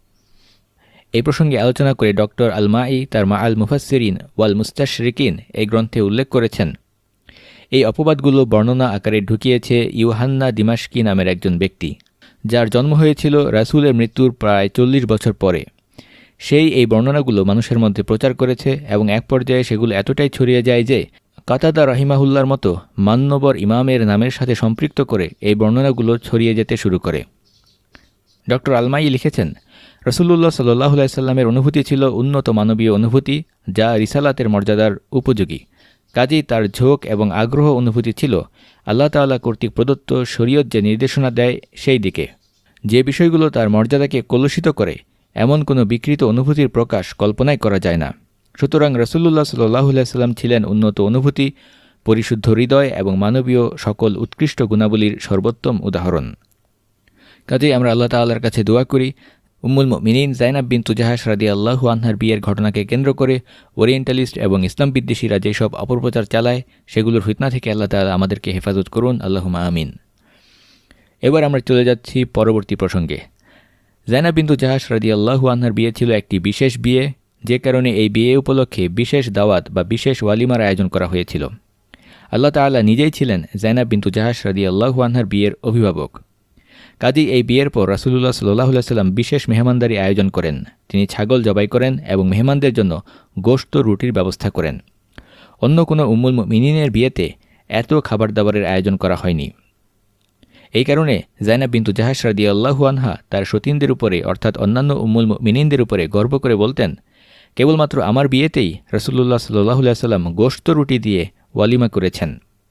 এই প্রসঙ্গে আলোচনা করে ডক্টর আল-মাই তার মা আল মুফাসসিরিন ওয়াল মুস্তাশরিকিন এই গ্রন্থে উল্লেখ করেছেন, এই অপবাদগুলো বর্ণনা আকারে ঢুকিয়েছে ইউহান্না দিমাশকি নামের একজন ব্যক্তি, যার জন্ম হয়েছিল রাসূলের মৃত্যুর প্রায় চল্লিশ বছর পরে। সেই এই বর্ণনাগুলো মানুষের মধ্যে প্রচার করেছে এবং এক পর্যায়ে সেগুলো এতটাই ছড়িয়ে যায় যে কাতাদা রাহিমাহুল্লার মতো মান্যবর ইমামের নামের সাথে সম্পৃক্ত করে এই বর্ণনাগুলো ছড়িয়ে যেতে শুরু করে। ডক্টর আল-মাই লিখেছেন, রাসূলুল্লাহ সাল্লাল্লাহু আলাইহি সাল্লামের অনুভূতি ছিল উন্নত মানবীয় অনুভূতি, যা রিসালাতের মর্যাদার উপযোগী। কাজেই তার ঝোঁক এবং আগ্রহ অনুভূতি ছিল আল্লাহ তাআলা কর্তৃক প্রদত্ত শরীয়ত যে নির্দেশনা দেয় সেই দিকে। যে বিষয়গুলো তার মর্যাদাকে কলুষিত করে, এমন কোনো বিকৃত অনুভূতির প্রকাশ কল্পনাই করা যায় না। সুতরাং রাসূলুল্লাহ সাল্লাল্লাহু আলাইহি সাল্লাম ছিলেন উন্নত অনুভূতি, পরিশুদ্ধ হৃদয় এবং মানবীয় সকল উৎকৃষ্ট গুণাবলীর সর্বোত্তম উদাহরণ। কাজেই আমরা আল্লাহ তাআলার কাছে দোয়া করি, উম্মুল মুমিনিন জাইনাব বিনতু জাহাশ রাদিয়াল্লাহু আনহার বিয়ের ঘটনাকে কেন্দ্র করে ওরিয়েন্টালিস্ট এবং ইসলাম বিদ্বেষীরা যেসব অপপ্রচার চালায়, সেগুলোর ফিতনা থেকে আল্লাহ তাআলা আমাদেরকে হেফাজত করুন, আল্লাহুম্মা আমিন। এবার আমরা চলে যাচ্ছি পরবর্তী প্রসঙ্গে। জাইনাব বিনতু জাহাশ রাদিয়াল্লাহু আনহার বিয়ে ছিল একটি বিশেষ বিয়ে, যে কারণে এই বিয়ে উপলক্ষে বিশেষ দাওয়াত বা বিশেষ ওয়ালিমার আয়োজন করা হয়েছিল। আল্লাহ তাআলা নিজেই ছিলেন জাইনাব বিনতু জাহাশ রাদিয়াল্লাহু আনহার বিয়ের অভিভাবক। কাজেই এই বিয়ের পর রাসূলুল্লাহ সাল্লাল্লাহু আলাইহি সাল্লাম বিশেষ মেহমানদারি আয়োজন করেন। তিনি ছাগল জবাই করেন এবং মেহমানদের জন্য গোশত রুটির ব্যবস্থা করেন। অন্য কোনো উম্মুল মুমিনিনের বিয়েতে এত খাবার দাবারের আয়োজন করা হয়নি। এই কারণে জাইনাব বিনতু জাহাশ রাদিয়াল্লাহু আনহা তার সতীনদের উপরে অর্থাৎ অন্যান্য উম্মুল মুমিনিনদের উপরে গর্ব করে বলতেন, কেবলমাত্র আমার বিয়েতেই রাসূলুল্লাহ সাল্লাল্লাহু আলাইহি সাল্লাম গোশত রুটি দিয়ে ওয়ালিমা করেছেন।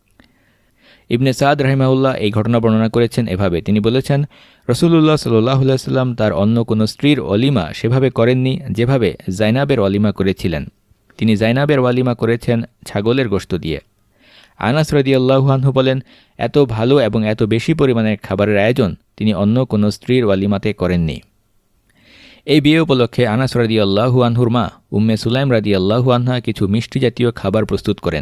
ইবনে সাদ রাহিমাহুল্লাহ এই ঘটনা বর্ণনা করেছেন এভাবে, তিনি বলেছেন, রাসূলুল্লাহ সাল্লাল্লাহু আলাইহি সাল্লাম তার অন্য কোনো স্ত্রীর ওয়ালিমা সেভাবে করেননি যেভাবে জাইনাবের ওয়ালিমা করেছিলেন। তিনি জাইনাবের ওয়ালিমা করেছেন ছাগলের গোশত দিয়ে। আনাস রাদিয়াল্লাহু আনহু বলেন, এত ভালো এবং এত বেশি পরিমাণের খাবারের আয়োজন তিনি অন্য কোনো স্ত্রীর ওয়ালিমাতে করেননি। এই বিয়ে উপলক্ষে আনাস রাদিয়াল্লাহু আনহুর মা উম্মে সুলাইম রাদিয়াল্লাহু আনহা কিছু মিষ্টি জাতীয় খাবার প্রস্তুত করেন।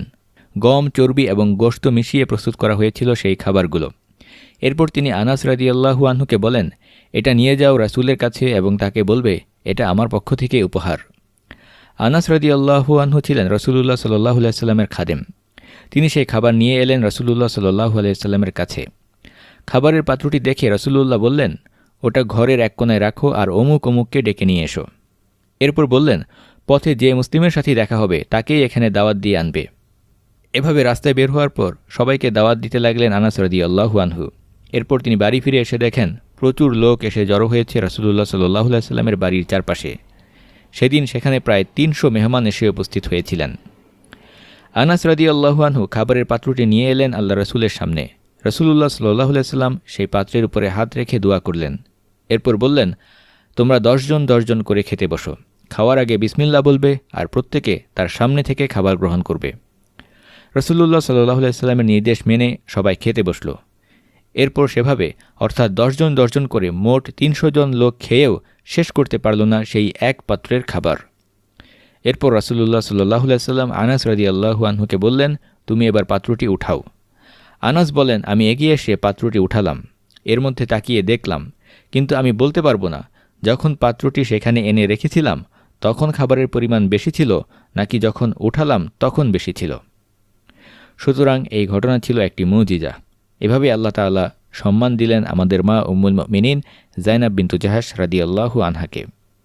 গম, চর্বি এবং গোশত মিশিয়ে প্রস্তুত করা হয়েছিল সেই খাবারগুলো। এরপর তিনি আনাস রাদিয়াল্লাহু আনহুকে বলেন, এটা নিয়ে যাও রাসূলের কাছে এবং তাকে বলবে, এটা আমার পক্ষ থেকে উপহার। আনাস রাদিয়াল্লাহু আনহু ছিলেন রাসূলুল্লাহ সাল্লাল্লাহু আলাইহি ওয়াসাল্লামের খাদেম। তিনি সেই খাবার নিয়ে এলেন রাসূলুল্লাহ সাল্লাল্লাহু আলাইহি ওয়াসাল্লামের কাছে। খাবারের পাত্রটি দেখে রাসূলুল্লাহ বললেন, ওটা ঘরের এক কোণায় রাখো আর অমুক অমুককে ডেকে নিয়ে এসো। এরপর বললেন, পথে যে মুসলিমের সাথে দেখা হবে তাকেই এখানে দাওয়াত দিয়ে আনবে। এভাবে রাস্তায় বের হওয়ার পর সবাইকে দাওয়াত দিতে লাগলেন আনাস রাদিয়াল্লাহু আনহু। এরপর তিনি বাড়ি ফিরে এসে দেখেন প্রচুর লোক এসে জড়ো হয়েছে রাসূলুল্লাহ সাল্লাল্লাহু আলাইহি ওয়াসাল্লামের বাড়ির চারপাশে। সেদিন সেখানে প্রায় তিনশো মেহমান এসে উপস্থিত হয়েছিলেন। আনাস রাদিয়াল্লাহু আনহু খাবারের পাত্রটি নিয়ে এলেন আল্লাহ রাসূলের সামনে। রাসূলুল্লাহ সাল্লাল্লাহু আলাইহি ওয়াসাল্লাম সেই পাত্রের উপরে হাত রেখে দোয়া করলেন। এরপর বললেন, তোমরা দশজন দশজন করে খেতে বসো। খাওয়ার আগে বিসমিল্লাহ বলবে আর প্রত্যেকে তার সামনে থেকে খাবার গ্রহণ করবে। রাসূলুল্লাহ সাল্লাল্লাহু আলাইহি ওয়াসাল্লামের নির্দেশ মেনে সবাই খেতে বসল। এরপর সেভাবে অর্থাৎ দশজন দশজন করে মোট তিনশো জন লোক খেয়েও শেষ করতে পারল না সেই এক পাত্রের খাবার। এরপর রাসূলুল্লাহ সাল্লাল্লাহু আলাইহি ওয়াসাল্লাম আনাস রাদিয়াল্লাহু আনহুকে বললেন, তুমি এবার পাত্রটি উঠাও। আনাস বলেন, আমি এগিয়ে এসে পাত্রটি উঠালাম। এর মধ্যে তাকিয়ে দেখলাম, কিন্তু আমি বলতে পারবো না যখন পাত্রটি সেখানে এনে রেখেছিলাম তখন খাবারের পরিমাণ বেশি ছিল নাকি যখন উঠালাম তখন বেশি ছিল। সুতরাং এই ঘটনা ছিল একটি মুজিজা। এভাবে আল্লাহ তাআলা সম্মান দিলেন আমাদের মা উম্মুল মুমিনিন যায়নাব বিনতু জাহাশ রাদিয়াল্লাহু আনহাকে।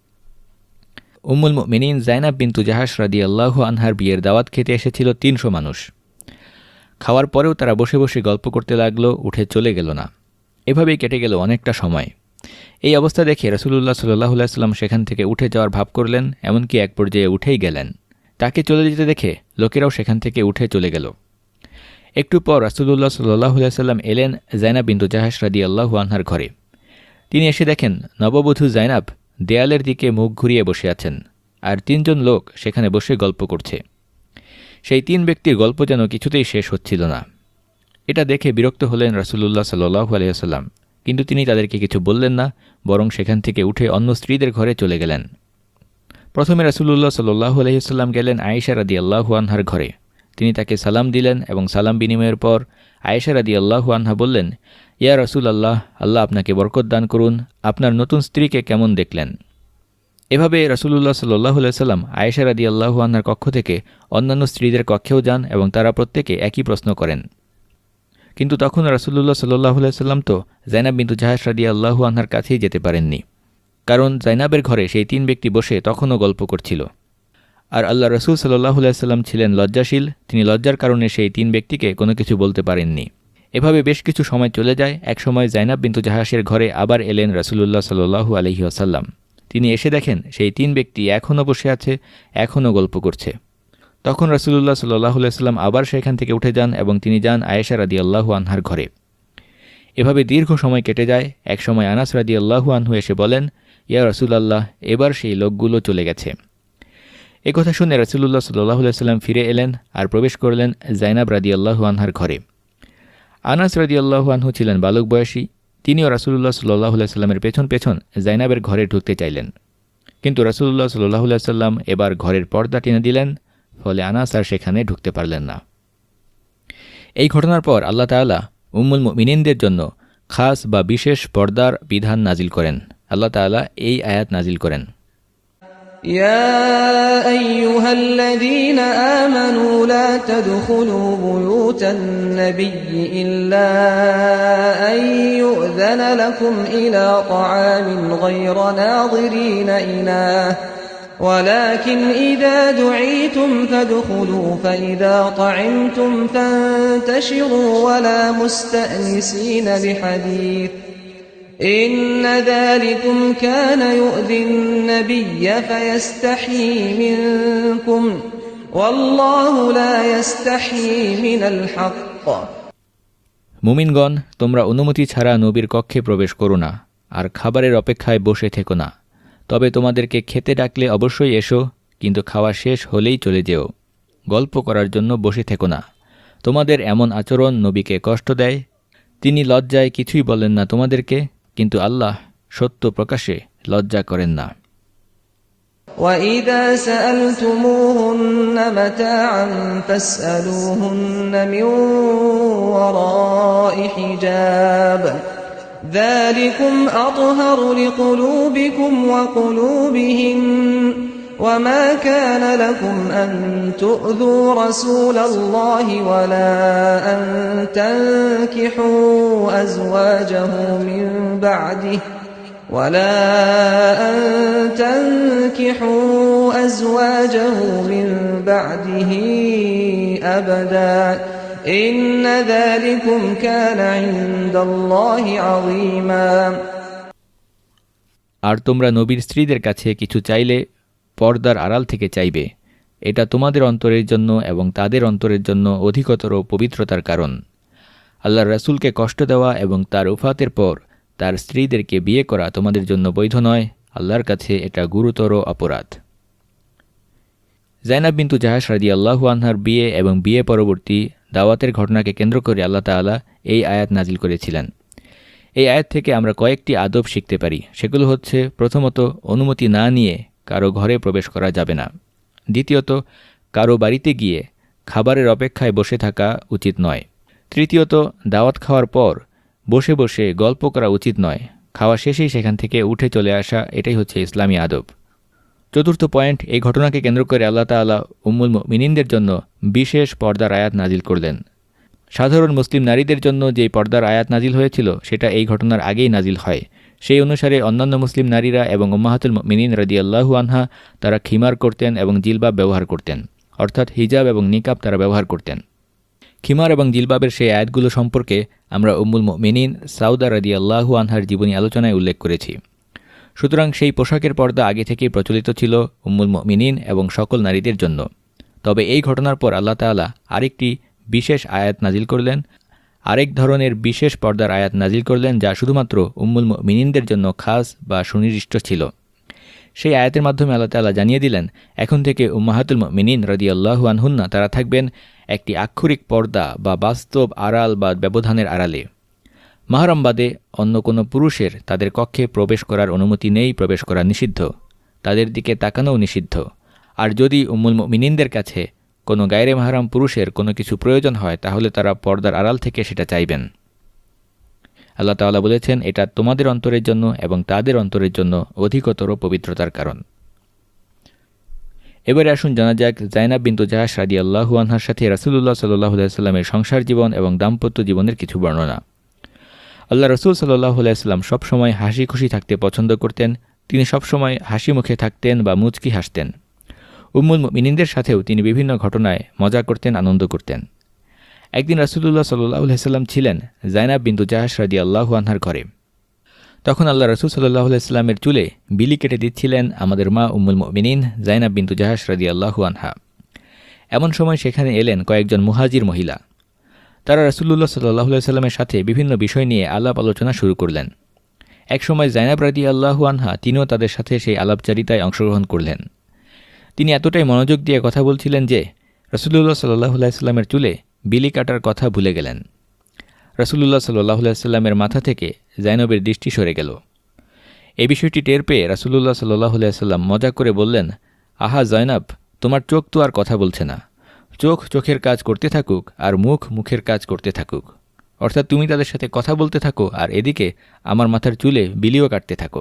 উম্মুল মুমিনিন যায়নাব বিনতু জাহাশ রাদিয়াল্লাহু আনহার বিয়ের দাওয়াত খেতে এসেছিল তিনশো মানুষ। খাওয়ার পরেও তারা বসে বসে গল্প করতে লাগলো, উঠে চলে গেল না। এভাবেই কেটে গেল অনেকটা সময়। এই অবস্থা দেখে রাসূলুল্লাহ সাল্লাল্লাহু আলাইহি ওয়াসাল্লাম সেখান থেকে উঠে যাওয়ার ভাব করলেন, এমনকি এক পর্যায়ে উঠেই গেলেন। তাকে চলে যেতে দেখে লোকেরাও সেখান থেকে উঠে চলে গেল। একটু পর রাসূলুল্লাহ সাল্লাল্লাহু আলাইহি ওয়াসাল্লাম এলেন যায়নাব বিনতু জাহাশ রাদিয়াল্লাহু আনহার ঘরে। তিনি এসে দেখেন নববধূ যায়নাব দেয়ালের দিকে মুখ ঘুরিয়ে বসে আছেন, আর তিনজন লোক সেখানে বসে গল্প করছে। সেই তিন ব্যক্তির গল্প যেন কিছুতেই শেষ হচ্ছিল না। এটা দেখে বিরক্ত হলেন রাসূলুল্লাহ সাল্লাল্লাহু আলাইহি ওয়াসাল্লাম, কিন্তু তিনি তাদেরকে কিছু বললেন না, বরং সেখান থেকে উঠে অন্য স্ত্রীদের ঘরে চলে গেলেন। প্রথমে রাসূলুল্লাহ সাল্লাল্লাহু আলাইহি ওয়াসাল্লাম গেলেন আয়েশা রাদিয়াল্লাহু আনহার ঘরে। তিনি তাকে সালাম দিলেন এবং সালাম বিনিময়ের পর আয়েশা রাদিয়াল্লাহু আনহা বললেন, ইয়া রাসূলুল্লাহ, আল্লাহ আপনাকে বরকত দান করুন, আপনার নতুন স্ত্রীকে কেমন দেখলেন? এভাবে রাসূলুল্লাহ সাল্লাল্লাহু আলাইহি ওয়াসাল্লাম আয়েশা রাদিয়াল্লাহু আনহার কক্ষ থেকে অন্যান্য স্ত্রীদের কক্ষেও যান এবং তারা প্রত্যেকে একই প্রশ্ন করেন। কিন্তু তখন রাসূলুল্লাহ সাল্লাল্লাহু আলাইহি ওয়াসাল্লাম তো যায়নাব বিনতু জাহাশ রাদিয়াল্লাহু আনহার কাছেই যেতে পারেননি, কারণ যায়নাবের ঘরে সেই তিন ব্যক্তি বসে তখনও গল্প করছিল। আর আল্লাহ রাসূল সাল্লাল্লাহু আলাইহি ওয়াসাল্লাম ছিলেন লজ্জাশীল, তিনি লজ্জার কারণে সেই তিন ব্যক্তিকে কোনো কিছু বলতে পারেননি। এভাবে বেশ কিছু সময় চলে যায়। এক সময় যায়নাব বিনতু জাহাশের ঘরে আবার এলেন রাসূলুল্লাহ সাল্লাল্লাহু আলাইহি ওয়াসাল্লাম। তিনি এসে দেখেন সেই তিন ব্যক্তি এখনও বসে আছে, এখনও গল্প করছে। তখন রাসূলুল্লাহ সাল্লাল্লাহু আলাইহি ওয়াসাল্লাম আবার সেখান থেকে উঠে যান এবং তিনি যান আয়েশা রাদিয়াল্লাহু আনহার ঘরে। এভাবে দীর্ঘ সময় কেটে যায়। এক সময় আনাস রাদিয়াল্লাহু আনহু এসে বলেন, ইয়া রাসূলুল্লাহ, এবার সেই লোকগুলো চলে গেছে। এ কথা শুনে রাসূলুল্লাহ সাল্লাল্লাহু আলাইহি ওয়াসাল্লাম ফিরে এলেন আর প্রবেশ করলেন যায়নাব রাদিয়াল্লাহু আনহার ঘরে। আনাস রাদিয়াল্লাহু আনহু ছিলেন বালক বয়সী। তিনিও রাসূলুল্লাহ সাল্লাল্লাহু আলাইহি ওয়াসাল্লামের পেছন পেছন যায়নাবের ঘরে ঢুকতে চাইলেন, কিন্তু রাসূলুল্লাহ সাল্লাল্লাহু আলাইহি ওয়াসাল্লাম এবার ঘরের পর্দা টেনে দিলেন, ফলে আনাস আর সেখানে ঢুকতে পারলেন না। এই ঘটনার পর আল্লাহ তাআলা উম্মুল মুমিনিনদের জন্য খাস বা বিশেষ পর্দার বিধান নাজিল করেন। আল্লাহ তাআলা এই আয়াত নাজিল করেন, يا أيها الذين آمنوا لا تدخلوا بيوت النبي إلا أن يؤذن لكم إلى طعام غير ناظرين إناه ولكن إذا دعيتم فادخلوا فإذا طعمتم فانتشروا ولا مستأنسين لحديث إن ذلكم كان يؤذي النبي فيستحيي منكم والله لا يستحيي من الحق মুমিনগণ, তোমরা অনুমতি ছাড়া নবীর কক্ষে প্রবেশ করো না, আর খাবারের অপেক্ষায় বসে থেকো না। তবে তোমাদেরকে খেতে ডাকলে অবশ্যই এসো, কিন্তু খাওয়া শেষ হলেই চলে যেও। গল্প করার জন্য বসে থেকো না। তোমাদের এমন আচরণ নবীকে কষ্ট দেয়। তিনি লজ্জায় কিছুই বলেন না তোমাদেরকে, কিন্তু আল্লাহ সত্য প্রকাশে লজ্জা করেন না। وَإِذَا سَأَلْتُمُوهُنَّ مَتَاعًا فَاسْأَلُوهُنَّ مِنْ وَرَاءِ حِجَابٍ ذَلِكُمْ أَطْهَرُ لِقُلُوبِكُمْ وَقُلُوبِهِمْ وَمَا كَانَ لَكُمْ أَن تُؤْذُوا رَسُولَ اللَّهِ وَلَا أَن تَنكِحُوا أَزْوَاجَهُ مِن بَعْدِهِ ولا أن تنكحوا أزواجه من بعده أبدا إن ذلكم كان عند الله عظيما আর তোমরা নবীর স্ত্রীদের কাছে কিছু চাইলে পর্দার আড়াল থেকে চাইবে, এটা তোমাদের অন্তরের জন্য এবং তাদের অন্তরের জন্য অধিকতর পবিত্রতার কারণ। আল্লাহর রাসূলকে কষ্ট দেওয়া এবং তার উফাতের পর তার স্ত্রীদেরকে বিয়ে করা তোমাদের জন্য বৈধ নয়, আল্লাহর কাছে এটা গুরুতর অপরাধ। যায়নাব বিনতু জাহাশ রাদিয়াল্লাহু আনহার বিয়ে এবং বিয়ে পরবর্তী দাওয়াতের ঘটনাকে কেন্দ্র করে আল্লাহ তাআলা এই আয়াত নাজিল করেছিলেন। এই আয়াত থেকে আমরা কয়েকটি আদব শিখতে পারি। সেগুলো হচ্ছে, প্রথমত, অনুমতি না নিয়ে কারো ঘরে প্রবেশ করা যাবে না। দ্বিতীয়ত, কারো বাড়িতে গিয়ে খাবারের অপেক্ষায় বসে থাকা উচিত নয়। তৃতীয়ত, দাওয়াত খাওয়ার পর বসে বসে গল্প করা উচিত নয়। খাওয়া শেষেই সেখান থেকে উঠে চলে আসা, এটাই হচ্ছে ইসলামী আদব। চতুর্থ পয়েন্ট, এই ঘটনাকে কেন্দ্র করে আল্লাহ তাআলা উম্মুল মুমিনিনদের জন্য বিশেষ পর্দার আয়াত নাজিল করলেন। সাধারণ মুসলিম নারীদের জন্য যে পর্দার আয়াত নাজিল হয়েছিল সেটা এই ঘটনার আগেই নাজিল হয়। সেই অনুসারে অন্যান্য মুসলিম নারীরা এবং উম্মাহাতুল মুমিনিন রাদিয়াল্লাহু আনহা তারা খিমার করতেন এবং জিলবাব ব্যবহার করতেন, অর্থাৎ হিজাব এবং নিকাব তারা ব্যবহার করতেন। খিমার এবং জিলবাবের সেই আয়াতগুলো সম্পর্কে আমরা উম্মুল মুমিনিন সাউদা রাদিয়াল্লাহু আনহার জীবনী আলোচনায় উল্লেখ করেছি। সুতরাং সেই পোশাকের পর্দা আগে থেকেই প্রচলিত ছিল উম্মুল মুমিনিন এবং সকল নারীদের জন্য। তবে এই ঘটনার পর আল্লাহ তাআলা আরেকটি বিশেষ আয়াত নাজিল করলেন, আরেক ধরনের বিশেষ পর্দার আয়াত নাজিল করলেন, যা শুধুমাত্র উম্মুল মুমিনিনদের জন্য খাস বা সুনির্দিষ্ট ছিল। সেই আয়াতের মাধ্যমে আল্লাহ তাআলা জানিয়ে দিলেন, এখন থেকে উম্মাহাতুল মুমিনিন রাদিয়াল্লাহু আনহুন্না তারা থাকবেন একটি আক্ষরিক পর্দা বা বাস্তব আড়াল বা ব্যবধানের আড়ালে। মাহরাম বাদে অন্য কোনো পুরুষের তাদের কক্ষে প্রবেশ করার অনুমতি নেই, প্রবেশ করা নিষিদ্ধ, তাদের দিকে তাকানোও নিষিদ্ধ। আর যদি উম্মুল মুমিনিনদের কাছে কোনো গায়রে মাহরাম পুরুষের কোনো কিছু প্রয়োজন হয় তাহলে তারা পর্দার আড়াল থেকে সেটা চাইবেন। আল্লাহ তাআলা বলেছেন, এটা তোমাদের অন্তরের জন্য এবং তাদের অন্তরের জন্য অধিকতর পবিত্রতার কারণ। এবারে আসুন জানা যাক যায়নাব বিনতু জাহাশ রাদিয়াল্লাহু আনহার সাথে রাসূলুল্লাহ সাল্লাল্লাহু আলাইহি ওয়াসাল্লামের সংসার জীবন এবং দাম্পত্য জীবনের কিছু বর্ণনা। আল্লাহ রাসূল সাল্লাল্লাহু আলাইহি ওয়াসাল্লাম সবসময় হাসি খুশি থাকতে পছন্দ করতেন। তিনি সবসময় হাসি মুখে থাকতেন বা মুচকি হাসতেন। উম্মুল মুমিনিনদের সাথেও তিনি বিভিন্ন ঘটনায় মজা করতেন, আনন্দ করতেন। একদিন রাসূলুল্লাহ সাল্লাল্লাহু আলাইহি ওয়াসাল্লাম ছিলেন যায়নাব বিনতু জাহাশ রাদিয়াল্লাহু আনহার ঘরে। তখন আল্লাহ রাসূল সাল্লাল্লাহু আলাইহি ওয়াসাল্লামের চুলে বিলি কেটে দিচ্ছিলেন আমাদের মা উম্মুল মুমিনিন যায়নাব বিনতু জাহাশ রাদিয়াল্লাহু আনহা। এমন সময় সেখানে এলেন কয়েকজন মুহাজির মহিলা। তারা রাসূলুল্লাহ সাল্লাল্লাহু আলাইহি ওয়াসাল্লামের সাথে বিভিন্ন বিষয় নিয়ে আলাপ আলোচনা শুরু করলেন। একসময় যায়নাব রাদিয়াল্লাহু আনহা তিনিও তাদের সাথে সেই আলাপচারিতায় অংশগ্রহণ করলেন। তিনি এতটাই মনোযোগ দিয়ে কথা বলছিলেন যে রাসূলুল্লাহ সাল্লাল্লাহু আলাইহি ওয়াসাল্লামের চুলে বিলি কাটার কথা ভুলে গেলেন। রাসূলুল্লাহ সাল্লাল্লাহু আলাইহি ওয়াসাল্লামের মাথা থেকে যায়নবের দৃষ্টি সরে গেল। এই বিষয়টি টের পেয়ে রাসূলুল্লাহ সাল্লাল্লাহু আলাইহি ওয়াসাল্লাম মজা করে বললেন, আহা যায়নাব, তোমার চোখ তো আর কথা বলছে না। চোখ চোখের কাজ করতে থাকুক আর মুখ মুখের কাজ করতে থাকুক। অর্থাৎ তুমি তাদের সাথে কথা বলতে থাকো আর এদিকে আমার মাথার চুলে বিলিও কাটতে থাকো।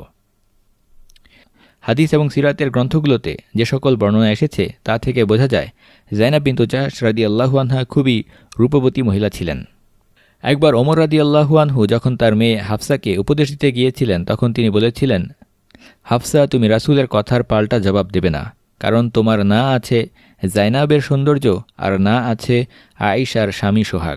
হাদিস এবং সিরাতের গ্রন্থগুলোতে যে সকল বর্ণনা এসেছে তা থেকে বোঝা যায় যায়নাব বিনতু জাহশ রাদিয়াল্লাহু আনহা খুবই রূপবতী মহিলা ছিলেন। একবার ওমর রাদিয়াল্লাহু আনহু যখন তার মেয়ে হাফসাকে উপদেশ দিতে গিয়েছিলেন তখন তিনি বলেছিলেন, হাফসা, তুমি রাসূলের কথার পাল্টা জবাব দেবে না, কারণ তোমার না আছে যায়নাবের সৌন্দর্য আর না আছে আয়েশার স্বামী সোহাগ।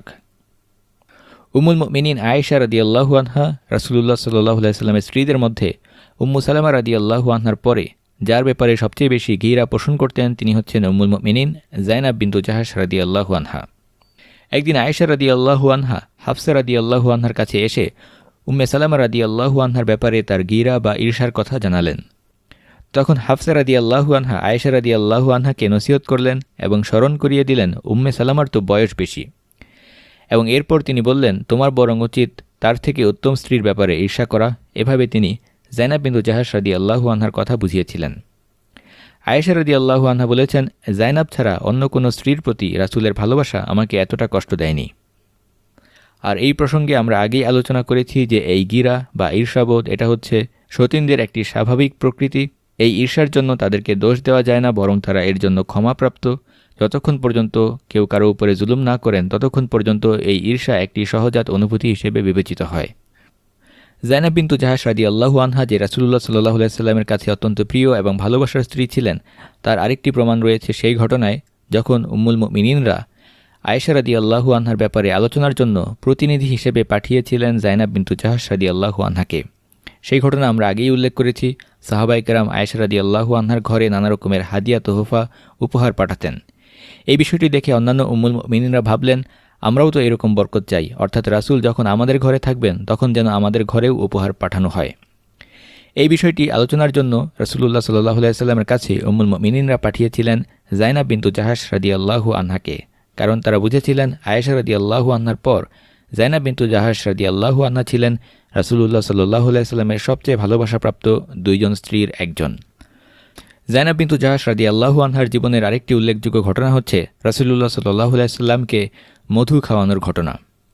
উম্মুল মুমিনিন আয়েশা রাদিয়াল্লাহু আনহা রাসূলুল্লাহ সাল্লাল্লাহু আলাইহি ওয়াসাল্লামের স্ত্রীদের মধ্যে উম্মু সালামা রাদিয়াল্লাহু আনহার পরে যার ব্যাপারে সবচেয়ে বেশি ঘৃণা পোষণ করতেন তিনি হচ্ছেন উম্মুল মুমিনিন যায়নাব বিনতু জাহশ রাদিয়াল্লাহু আনহা। একদিন আয়েশা রাদিয়াল্লাহু আনহা হাফসা রাদিয়াল্লাহু আনহার কাছে এসে উম্মে সালামা রাদিয়াল্লাহু আনহার ব্যাপারে তার ঘৃণা বা ঈর্ষার কথা জানালেন। তখন হাফসা রাদিয়াল্লাহু আনহা আয়েশা রাদিয়াল্লাহু আনহাকে নসিহত করলেন এবং স্মরণ করিয়ে দিলেন উম্মে সালামার তো বয়স বেশি, এবং এরপর তিনি বললেন, তোমার বরং উচিত তার থেকে উত্তম স্ত্রীর ব্যাপারে ঈর্ষা করা। এভাবে তিনি যায়নাব বিনতু জাহশ রাদিয়াল্লাহু আনহার কথা বুঝিয়েছিলেন। আয়েশা রাদিয়াল্লাহু আনহা বলেছেন, জাইনাব ছাড়া অন্য কোনো স্ত্রীর প্রতি রাসূলের ভালোবাসা আমাকে এতটা কষ্ট দেয়নি। আর এই প্রসঙ্গে আমরা আগেই আলোচনা করেছি যে এই গীরা বা ঈর্ষাবোধ এটা হচ্ছে সতীনদের একটি স্বাভাবিক প্রকৃতি। এই ঈর্ষার জন্য তাদেরকে দোষ দেওয়া যায় না, বরং তারা এর জন্য ক্ষমাপ্রাপ্ত। যতক্ষণ পর্যন্ত কেউ কারো উপরে জুলুম না করেন ততক্ষণ পর্যন্ত এই ঈর্ষা একটি সহজাত অনুভূতি হিসেবে বিবেচিত হয়। জাইনাব বিনতু জাহাশ রাদিয়াল্লাহু আনহা যে রাসূলুল্লাহ সাল্লাল্লাহু আলাইহি সাল্লামের কাছে অত্যন্ত প্রিয় এবং ভালোবাসার স্ত্রী ছিলেন, তার আরেকটি প্রমাণ রয়েছে সেই ঘটনায় যখন উম্মুল মুমিনিনরা আয়েশা রাদিয়াল্লাহু আনহার ব্যাপারে আলোচনার জন্য প্রতিনিধি হিসেবে পাঠিয়েছিলেন জাইনাব বিনতু জাহাশ রাদিয়াল্লাহু আনহাকে। সেই ঘটনা আমরা আগেই উল্লেখ করেছি। সাহাবায়ে কেরাম আয়েশা রাদিয়াল্লাহু আনহার ঘরে নানা রকমের হাদিয়া তোহফা উপহার পাঠাতেন। এই বিষয়টি দেখে অন্যান্য উম্মুল মুমিনিনরা ভাবলেন, আমরাও তো এরকম বরকত চাই, অর্থাৎ রাসূল যখন আমাদের ঘরে থাকবেন তখন যেন আমাদের ঘরেও উপহার পাঠানো হয়। এই বিষয়টি আলোচনার জন্য রাসূলুল্লাহ সাল্লাল্লাহু আলাইহি সাল্লামের কাছে উম্মুল মুমিনিনরা পাঠিয়েছিলেন জাইনাব বিনতু জাহাশ রাদিয়াল্লাহু আনহাকে, কারণ তারা বুঝেছিলেন আয়েশা রাদিয়াল্লাহু আনহার পর জাইনাব বিনতু জাহাশ রাদিয়াল্লাহু আনহা ছিলেন রাসূলুল্লাহ সাল্লাল্লাহু আলাইহি সাল্লামের সবচেয়ে ভালোবাসাপ্রাপ্ত দুইজন স্ত্রীর একজন। জাইনাব বিনতু জাহাশ রাদিয়াল্লাহু আনহার জীবনের আরেকটি উল্লেখযোগ্য ঘটনা হচ্ছে রাসূলুল্লাহ সাল্লাল্লাহু আলাইহি সাল্লামকে মধু খাওয়ানোর ঘটনা।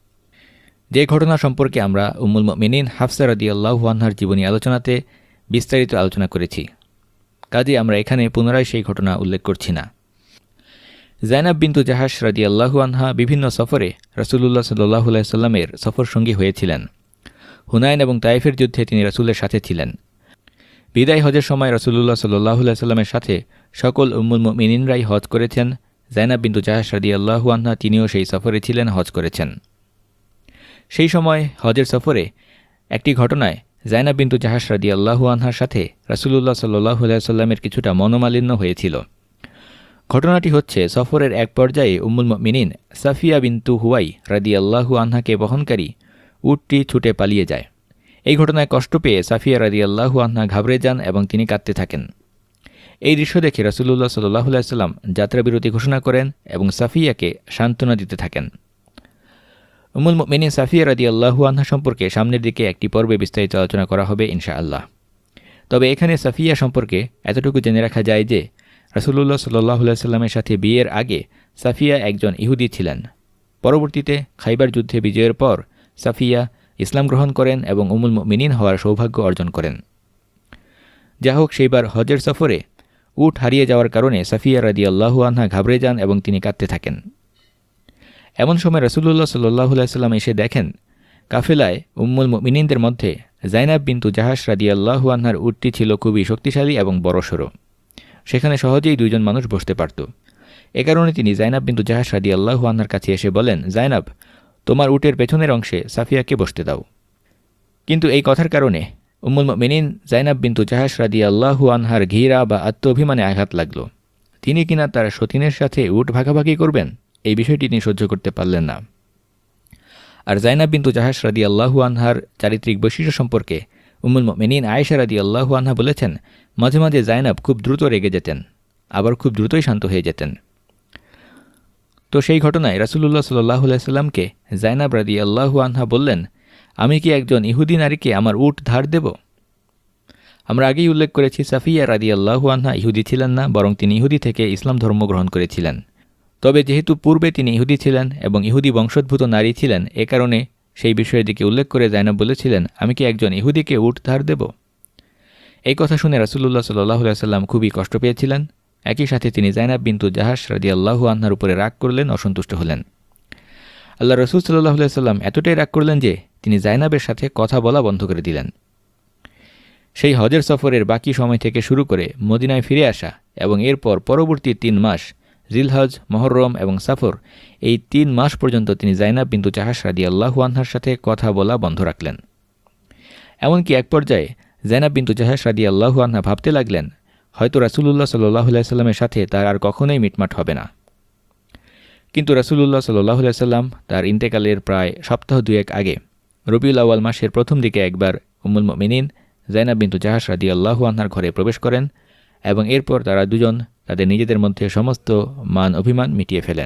যে ঘটনা সম্পর্কে আমরা উম্মুল মুমিনিন হাফসা রাদিয়াল্লাহু আনহার জীবনী আলোচনাতে বিস্তারিত আলোচনা করেছি, কাজে আমরা এখানে পুনরায় সেই ঘটনা উল্লেখ করছি না। জাইনাব বিনতু জাহাশ রাদিয়াল্লাহু আনহা বিভিন্ন সফরে রাসূলুল্লাহ সাল্লাল্লাহু আলাইহি সাল্লামের সফর সঙ্গী হয়েছিলেন। হুনাইন এবং তায়েফের যুদ্ধে তিনি রাসূলের সাথে ছিলেন। বিদায় হজের সময় রাসূলুল্লাহ সাল্লাল্লাহু আলাইহি সাল্লামের সাথে সকল উম্মুল মুমিনিনরাই হজ করেছেন। জাইনাব বিনতু জাহাশ রাদিয়াল্লাহু আনহা তিনিও সেই সফরে ছিলেন, হজ করেছেন। সেই সময় হজের সফরে একটি ঘটনায় জাইনাব বিনতু জাহাশ রাদিয়াল্লাহু আনহার সাথে রাসূলুল্লাহ সাল্লাল্লাহু আলাইহি সাল্লামের কিছুটা মনোমালিন্য হয়েছিল। ঘটনাটি হচ্ছে, সফরের এক পর্যায়ে উম্মুল মুমিনিন সাফিয়া বিনতু হুয়াই রাদিয়াল্লাহু আনহাকে বহনকারী উটটি ছুটে পালিয়ে যায়। এই ঘটনায় কষ্ট পেয়ে সাফিয়া রাদিয়াল্লাহু আনহা ঘাবড়ে যান এবং তিনি কাঁদতে থাকেন। এই দৃশ্য দেখে রাসূলুল্লাহ সাল্লাল্লাহু আলাইহি সাল্লাম যাত্রাবিরতি ঘোষণা করেন এবং সাফিয়াকে সান্ত্বনা দিতে থাকেন। উম্মুল মুমিনিন সাফিয়া রাদিয়াল্লাহু আনহা সম্পর্কে সামনের দিকে একটি পর্বে বিস্তারিত আলোচনা করা হবে ইনশাআল্লাহ। তবে এখানে সাফিয়া সম্পর্কে এতটুকু জেনে রাখা যায় যে রাসূলুল্লাহ সাল্লাল্লাহু আলাইহি সাল্লামের সাথে বিয়ের আগে সাফিয়া একজন ইহুদি ছিলেন। পরবর্তীতে খাইবার যুদ্ধে বিজয়ের পর সাফিয়া ইসলাম গ্রহণ করেন এবং উম্মুল মুমিনিন হওয়ার সৌভাগ্য অর্জন করেন। যা হোক, সেইবার হজের সফরে উট হারিয়ে যাওয়ার কারণে সাফিয়া রাদিয়াল্লাহু আনহা ঘাবড়ে যান এবং তিনি কাঁদতে থাকেন। এমন সময় রাসূলুল্লাহ সাল্লাল্লাহু আলাইহি সাল্লাম এসে দেখেন কাফেলায় উম্মুল মুমিনিনদের মধ্যে জাইনাব বিনতু জাহাশ রাদিয়াল্লাহু আনহার উটটি ছিল খুবই শক্তিশালী এবং বড়সড়। সেখানে সহজেই দুইজন মানুষ বসতে পারত। এ কারণে তিনি জাইনাব বিনতু জাহাশ রাদিয়াল্লাহু আনহার কাছে এসে বলেন, জাইনাব, তোমার উটের পেছনের অংশে সাফিয়াকে বসতে দাও। কিন্তু এই কথার কারণে উম্মুল মুমিনিন জাইনাব বিনতু জাহাশ রাদিয়াল্লাহু আনহার ঘৃণা বা আত্ম অভিমানে আঘাত লাগল। তিনি কিনা তার সতীনের সাথে উট ভাগাভাগি করবেন, এই বিষয়টি তিনি সহ্য করতে পারলেন না। আর জাইনাব বিনতু জাহাশ রাদিয়াল্লাহু আনহার চারিত্রিক বৈশিষ্ট্য সম্পর্কে উম্মুল মুমিনিন আয়েশা রাদিয়াল্লাহু আনহা বলেছেন, মাঝে মাঝে জাইনাব খুব দ্রুত রেগে যেতেন, আবার খুব দ্রুতই শান্ত হয়ে যেতেন। তো সেই ঘটনায় রাসূলুল্লাহ সাল্লাল্লাহু আলাইহি সাল্লামকে জাইনাব রাদিয়াল্লাহু আনহা বললেন, আমি কি একজন ইহুদি নারীকে আমার উট ধার দেব? আমরা আগেই উল্লেখ করেছি সাফিয়া রাদিয়াল্লাহু আনহা ইহুদি ছিলেন না, বরং তিনি ইহুদি থেকে ইসলাম ধর্ম গ্রহণ করেছিলেন। তবে যেহেতু পূর্বে তিনি ইহুদি ছিলেন এবং ইহুদি বংশোদ্ভূত নারী ছিলেন, এ কারণে সেই বিষয়ের দিকে উল্লেখ করে জাইনাব বলেছিলেন, আমি কি একজন ইহুদিকে উট ধার দেব? এই কথা শুনে রাসূলুল্লাহ সাল্লাল্লাহু আলাইহি সাল্লাম খুবই কষ্ট পেয়েছিলেন। একই সাথে তিনি জাইনাব বিনতু জাহাশ রাদিয়াল্লাহু আনহার উপরে রাগ করলেন, অসন্তুষ্ট হলেন। আল্লাহ রাসূল সাল্লাল্লাহু আলাইহি সাল্লাম এতটাই রাগ করলেন যে তিনি জাইনাবের সাথে কথা বলা বন্ধ করে দিলেন। সেই হজের সফরের বাকি সময় থেকে শুরু করে মদিনায় ফিরে আসা এবং এরপর পরবর্তী তিন মাস জিলহজ, মুহররম এবং সফর, এই তিন মাস পর্যন্ত তিনি জাইনাব বিনতু জাহাশ রাদিয়াল্লাহু আনহার সাথে কথা বলা বন্ধ রাখলেন। এমনকি এক পর্যায়ে জাইনাব বিনতু জাহাশ রাদিয়াল্লাহু আনহা ভাবতে লাগলেন, হয়তো রাসূলুল্লাহ সাল্লাল্লাহু আলাইহি সাল্লামের সাথে তার আর কখনোই মিটমাট হবে না। কিন্তু রাসূলুল্লাহ সাল্লাল্লাহু আলাইহি সাল্লাম তার ইন্তেকালের প্রায় সপ্তাহ দুয়েক আগে রবিউল আউয়াল মাসের প্রথম দিকে একবার উম্মুল মুমিনিন জাইনাব বিনতু জাহাশ রাদিয়াল্লাহু আনহার ঘরে প্রবেশ করেন এবং এরপর তারা দুজন তাদের নিজেদের মধ্যে সমস্ত মান অভিমান মিটিয়ে ফেলেন।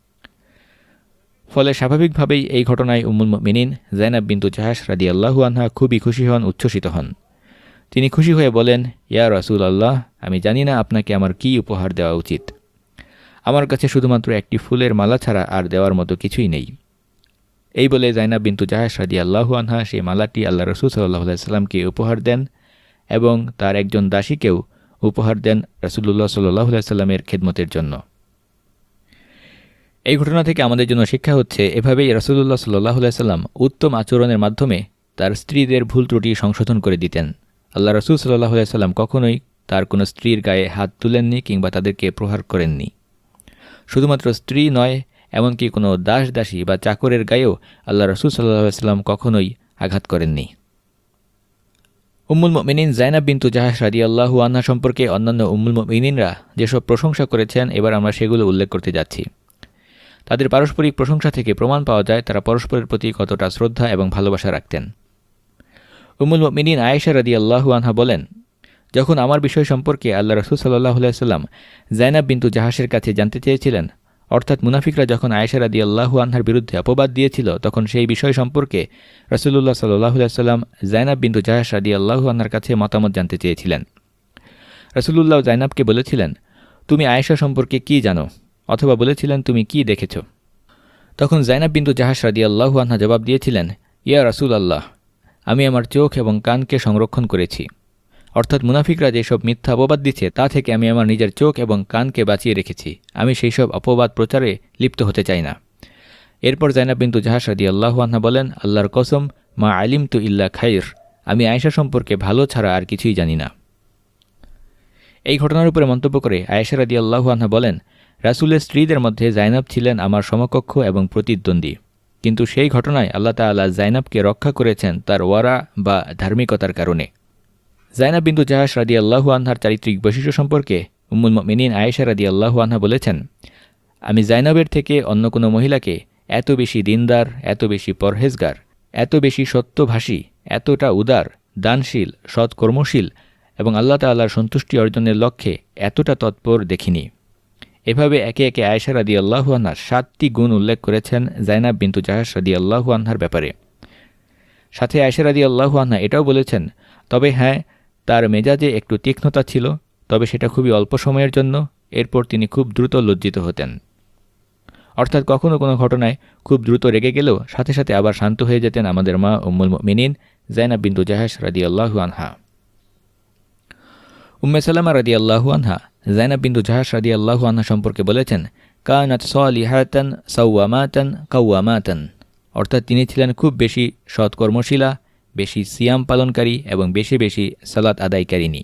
ফলে স্বাভাবিকভাবেই এই ঘটনায় উম্মুল মুমিনিন জাইনাব বিনতু জাহাশ রাদিয়াল্লাহু আনহা খুবই খুশি হন, উচ্ছ্বসিত হন। তিনি খুশি হয়ে বলেন, ইয়া রাসূল আল্লাহ, আমি জানি না আপনাকে আমার কী উপহার দেওয়া উচিত। আমার কাছে শুধুমাত্র একটি ফুলের মালা ছাড়া আর দেওয়ার মতো কিছুই নেই। এই বলে জাইনাব বিনতু জাহাশ রাদিয়াল্লাহু আনহা সেই মালাটি আল্লাহ রাসূল সাল্লাল্লাহু আলাইহি সাল্লামকে উপহার দেন এবং তার একজন দাসীকেও উপহার দেন রাসূলুল্লাহ সাল্লাল্লাহু আলাইহি সাল্লামের খেদমতের জন্য। এই ঘটনা থেকে আমাদের জন্য শিক্ষা হচ্ছে, এভাবেই রাসূলুল্লাহ সাল্লাল্লাহু আলাইহি সাল্লাম উত্তম আচরণের মাধ্যমে তার স্ত্রীদের ভুল ত্রুটি সংশোধন করে দিতেন। আল্লাহ রাসূল সাল্লাল্লাহু আলাইহি সাল্লাম কখনোই তার কোনো স্ত্রীর গায়ে হাত তুলেননি কিংবা তাদেরকে প্রহার করেননি। শুধুমাত্র স্ত্রী নয়, এমনকি কোনো দাস দাসী বা চাকরের গায়েও আল্লাহ রাসূল সাল্লাল্লাহু আলাইহি সাল্লাম কখনোই আঘাত করেননি। উম্মুল মুমিনিন জাইনাব বিনতু জাহাশ রাদিয়াল্লাহু আনহা সম্পর্কে অন্যান্য উম্মুল মুমিনিনরা যেসব প্রশংসা করেছেন, এবার আমরা সেগুলো উল্লেখ করতে যাচ্ছি। তাদের পারস্পরিক প্রশংসা থেকে প্রমাণ পাওয়া যায় তারা পরস্পরের প্রতি কতটা শ্রদ্ধা এবং ভালোবাসা রাখতেন। উম্মুল মুমিনিন আয়েশা রাদিয়াল্লাহু আনহা বলেন, যখন আমার বিষয় সম্পর্কে আল্লাহ রাসূল সাল্লাল্লাহু আলাইহি সাল্লাম জাইনাব বিনতু জাহাশের কাছে জানতে চেয়েছিলেন, অর্থাৎ মুনাফিকরা যখন আয়েশা রাদিয়াল্লাহু আনহার বিরুদ্ধে অপবাদ দিয়েছিল, তখন সেই বিষয় সম্পর্কে রাসূলুল্লাহ সাল্লাল্লাহু আলাইহি সাল্লাম জাইনাব বিনতু জাহাশ রাদিয়াল্লাহু আনহার কাছে মতামত জানতে চেয়েছিলেন। রাসূলুল্লাহ জাইনাবকে বলেছিলেন, তুমি আয়েশা সম্পর্কে কি জানো, অথবা বলেছিলেন তুমি কি দেখেছ। তখন জাইনাব বিনতু জাহাশ রাদিয়াল্লাহু আনহা জবাব দিয়েছিলেন, ইয়া রাসূল আল্লাহ, আমি আমার চোখ এবং কানকে সংরক্ষণ করেছি। অর্থাৎ মুনাফিকরা যেসব মিথ্যা অপবাদ দিচ্ছে তা থেকে আমি আমার নিজের চোখ এবং কানকে বাঁচিয়ে রেখেছি। আমি সেই সব অপবাদ প্রচারে লিপ্ত হতে চাই না। এরপর জাইনাব বিনতু জাহাশ রাদিয়াল্লাহু আনহা বলেন, আল্লাহর কসম, মা আলিমতু ইল্লা খাইর, আমি আয়েশা সম্পর্কে ভালো ছাড়া আর কিছুই জানি না। এই ঘটনার উপরে মন্তব্য করে আয়েশা রাদিয়াল্লাহু আনহা বলেন, রাসূলের স্ত্রীদের মধ্যে জাইনাব ছিলেন আমার সমকক্ষ এবং প্রতিদ্বন্দ্বী, কিন্তু সেই ঘটনায় আল্লাহ তাআলা জাইনাবকে রক্ষা করেছেন তার ওয়ারা বা ধার্মিকতার কারণে। জাইনাব বিনতু জাহাশ রাদিয়াল্লাহু আনহার চারিত্রিক বৈশিষ্ট্য সম্পর্কে উম্মুল মুমিনিন আয়েশা রাদিয়াল্লাহু আনহা বলেছেন, আমি জাইনাবের থেকে অন্য কোনো মহিলাকে এত বেশি দিনদার, এত বেশি পরহেজগার, এত বেশি সত্যভাষী, এতটা উদার, দানশীল, সৎকর্মশীল এবং আল্লাহ তাআলার সন্তুষ্টি অর্জনের লক্ষ্যে এতটা তৎপর দেখিনি। এভাবে একে একে আয়েশা রাদিয়াল্লাহু আনহার সাতটি গুণ উল্লেখ করেছেন জাইনাব বিনতু জাহাশ রাদিয়াল্লাহু আনহার ব্যাপারে। সাথে আয়েশা রাদিয়াল্লাহু আনহা এটাও বলেছেন, তবে হ্যাঁ, তার মেজাজে একটু তীক্ষ্ণতা ছিল, তবে সেটা খুবই অল্প সময়ের জন্য, এরপর তিনি খুব দ্রুত লজ্জিত হতেন। অর্থাৎ কখনো কোনো ঘটনায় খুব দ্রুত রেগে গেলেও সাথে সাথে আবার শান্ত হয়ে যেতেন আমাদের মা উম্মুল মুমিনিন জাইনাব বিনতু জাহাশ রাদিয়াল্লাহু আনহা। উম্মে সালামা রাদিয়াল্লাহু আনহা জাইনাব বিনতু জাহাশ রাদিয়াল্লাহু আনহা সম্পর্কে বলেছেন, কানাত সালিহাতান সাওয়ামাতান কাওয়ামাতান, অর্থাৎ তিনি ছিলেন খুব বেশি সৎকর্মশীলা, বেশি সিয়াম পালনকারী এবং বেশি বেশি সালাত আদায়কারিনী।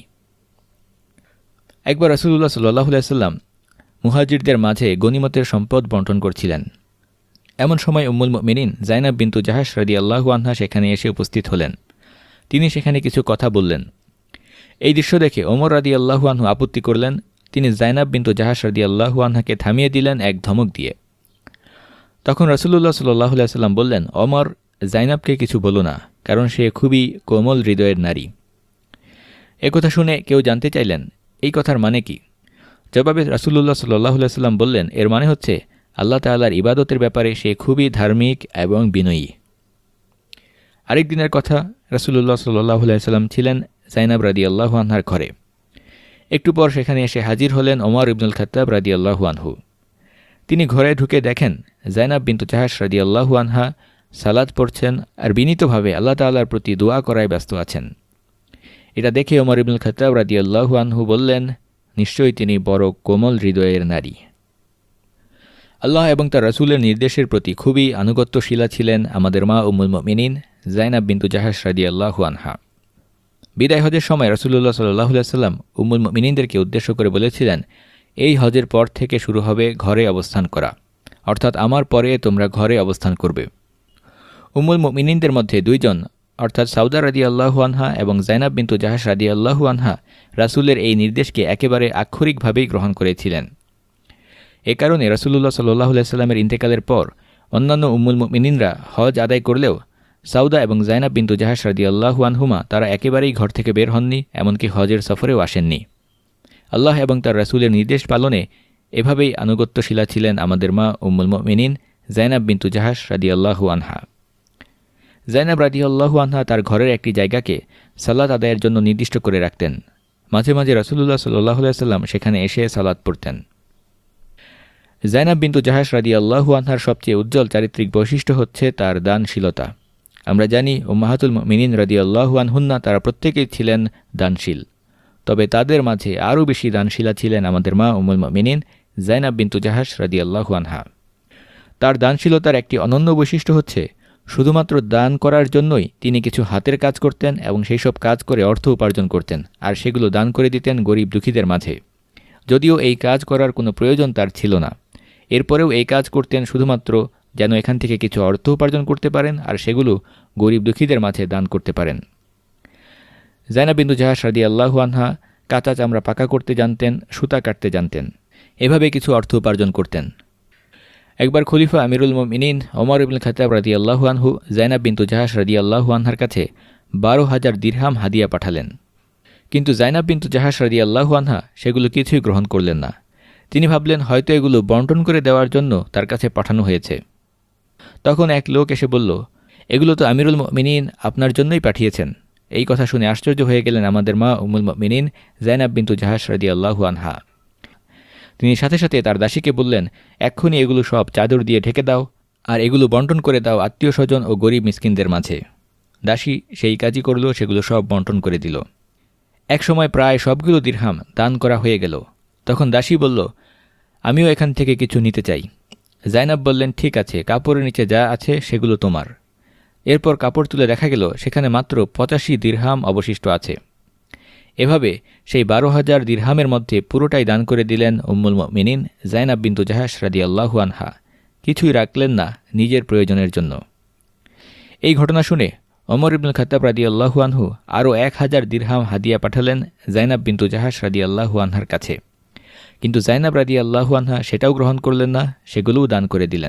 একবার রাসূলুল্লাহ সাল্লাল্লাহু আলাইহি সাল্লাম মুহাজিরদের মাঝে গনিমতের সম্পদ বণ্টন করছিলেন। এমন সময় উম্মুল মুমিনিন জাইনাব বিনতু জাহাশ রাদিয়াল্লাহু আনহা সেখানে এসে উপস্থিত হলেন। তিনি সেখানে কিছু কথা বললেন। এই দৃশ্য দেখে ওমর রাদিয়াল্লাহু আনহু আপত্তি করলেন। তিনি জাইনাব বিনতু জাহাশ রাদিয়াল্লাহু আনহাকে থামিয়ে দিলেন এক ধমক দিয়ে। তখন রাসূলুল্লাহ সাল্লাল্লাহু আলাইহি সাল্লাম বললেন, ওমর, জাইনাবকে কিছু বলো না, কারণ সে খুবই কোমল হৃদয়ের নারী। একথা শুনে কেউ জানতে চাইলেন, এই কথার মানে কি? জবাবে রাসূলুল্লাহ সাল্লাল্লাহু আলাইহি সাল্লাম বললেন, এর মানে হচ্ছে আল্লাহ তাআলার ইবাদতের ব্যাপারে সে খুবই ধার্মিক এবং বিনয়ী। আরেক দিনের কথা, রাসূলুল্লাহ সাল্লাল্লাহু আলাইহি সাল্লাম ছিলেন জাইনাব রাদিয়াল্লাহু আনহার ঘরে। একটু পর সেখানে এসে হাজির হলেন ওমর ইবনুল খাত্তাব রাদিয়াল্লাহু আনহু। তিনি ঘরে ঢুকে দেখেন জাইনাব বিনতু জাহাশ রাদিয়াল্লাহু আনহা সালাত পড়ছেন আর বিনীতভাবে আল্লাহ তাআলার প্রতি দোয়া করায় ব্যস্ত আছেন। এটা দেখে ওমর ইবনুল খাত্তাব রাদিয়াল্লাহু আনহু বললেন, নিশ্চয়ই তিনি বড় কোমল হৃদয়ের নারী। আল্লাহ এবং তার রাসূলের নির্দেশের প্রতি খুবই আনুগত্যশীলা ছিলেন আমাদের মা উম্মুল মুমিনিন জাইনাব বিনতু জাহাশ রাদিয়াল্লাহু আনহা। বিদায় হজের সময় রাসূলুল্লাহ সাল্লাল্লাহু আলাইহি সাল্লাম উম্মুল মুমিনিনদেরকে উদ্দেশ্য করে বলেছিলেন, এই হজের পর থেকে শুরু হবে ঘরে অবস্থান করা, অর্থাৎ আমার পরে তোমরা ঘরে অবস্থান করবে। উম্মুল মুমিনিনদের মধ্যে দুইজন, অর্থাৎ সাউদা রাদিয়াল্লাহু আনহা এবং জাইনাব বিনতু জাহাশ রাদিয়াল্লাহু আনহা রাসূলের এই নির্দেশকে একেবারে আক্ষরিকভাবেই গ্রহণ করেছিলেন। এ কারণে রাসূলুল্লাহ সাল্লাল্লাহু আলাইহি সাল্লামের ইন্তেকালের পর অন্যান্য উম্মুল মুমিনিনরা হজ আদায় করলেও সাউদা এবং জাইনাব বিনতু জাহাশ রাদিয়াল্লাহু আনহুমা তারা একেবারেই ঘর থেকে বের হননি, এমনকি হজের সফরেও আসেননি। আল্লাহ এবং তার রাসূলের নির্দেশ পালনে এভাবেই আনুগত্যশীলা ছিলেন আমাদের মা উম্মুল মুমিনিন জাইনাব বিনতু জাহাশ রাদিয়াল্লাহু আনহা। জাইনাব রাদিয়াল্লাহু আনহা তার ঘরের একটি জায়গাকে সালাত আদায়ের জন্য নির্দিষ্ট করে রাখতেন। মাঝে মাঝে রাসূলুল্লাহ সাল্লাল্লাহু আলাইহি ওয়াসাল্লাম সেখানে এসে সালাত পড়তেন। জাইনাব বিনতু জাহাশ রাদিয়াল্লাহু আনহার সবচেয়ে উজ্জ্বল চারিত্রিক বৈশিষ্ট্য হচ্ছে তার দানশীলতা। আমরা জানি উম্মাহাতুল মুমিনিন রাদিয়াল্লাহু আনহুন্না তারা প্রত্যেকেই ছিলেন দানশীল, তবে তাদের মাঝে আরও বেশি দানশীলা ছিলেন আমাদের মা উম্মুল মুমিনিন জাইনাব বিনতু জাহাশ রাদিয়াল্লাহু আনহা। তার দানশীলতার একটি অনন্য বৈশিষ্ট্য হচ্ছে শুধুমাত্র দান করার জন্যই তিনি কিছু হাতের কাজ করতেন এবং সেই সব কাজ করে অর্থ উপার্জন করতেন, আর সেগুলো দান করে দিতেন গরিব দুঃখীদের মাঝে। যদিও এই কাজ করার কোনো প্রয়োজন তার ছিল না, এরপরেও এই কাজ করতেন শুধুমাত্র যেন এখান থেকে কিছু অর্থ উপার্জন করতে পারেন আর সেগুলো গরিব দুঃখীদের মাঝে দান করতে পারেন। জাইনাব বিনতু জাহাশ রাদিয়াল্লাহু আনহা কাঁচা চামড়া পাকা করতে জানতেন, সুতা কাটতে জানতেন, এভাবে কিছু অর্থ উপার্জন করতেন। একবার খলিফা আমিরুল মুমিনিন ওমর ইবনুল খাত্তাব রাদিয়াল্লাহু আনহু জাইনাব বিনতু জাহাশ রাদিয়াল্লাহু আনহার কাছে বারো হাজার দিরহাম হাদিয়া পাঠালেন, কিন্তু জাইনাব বিনতু জাহাশ রাদিয়াল্লাহু আনহা সেগুলো কিছুই গ্রহণ করলেন না। তিনি ভাবলেন হয়তো এগুলো বন্টন করে দেওয়ার জন্য তার কাছে পাঠানো হয়েছে। তখন এক লোক এসে বলল, এগুলো তো আমিরুল মুমিনিন আপনার জন্যই পাঠিয়েছেন। এই কথা শুনে আশ্চর্য হয়ে গেলেন আমাদের মা উম্মুল মুমিনিন জাইনাব বিনতু জাহাশ রাদিয়াল্লাহু আনহা। তিনি সাথে সাথে তার দাসীকে বললেন, এক্ষুনি এগুলো সব চাদর দিয়ে ঢেকে দাও আর এগুলো বন্টন করে দাও আত্মীয় স্বজন ও গরিব মিসকিনদের মাঝে। দাসী সেই কাজই করল, সেগুলো সব বন্টন করে দিল। এক সময় প্রায় সবগুলো দিরহাম দান করা হয়ে গেল। তখন দাসী বলল, আমিও এখান থেকে কিছু নিতে চাই। জাইনাব বললেন, ঠিক আছে, কাপড়ের নিচে যা আছে সেগুলো তোমার। এরপর কাপড় তুলে দেখা গেল সেখানে মাত্র পঁচাশি দিরহাম অবশিষ্ট আছে। এভাবে সেই বারো হাজার দিরহামের মধ্যে পুরোটাই দান করে দিলেন উম্মুল মুমিনিন জাইনাব বিনতু জাহাশ রাদিয়াল্লাহু আনহা, কিছুই রাখলেন না নিজের প্রয়োজনের জন্য। এই ঘটনা শুনে ওমর ইবনুল খাত্তাব রাদিয়াল্লাহু আনহু আরও এক হাজার দিরহাম হাদিয়া পাঠালেন জাইনাব বিনতু জাহাশ রাদিয়াল্লাহু আনহার কাছে, কিন্তু জাইনাব রাদিয়াল্লাহু আনহা সেটাও গ্রহণ করলেন না, সেগুলোও দান করে দিলেন।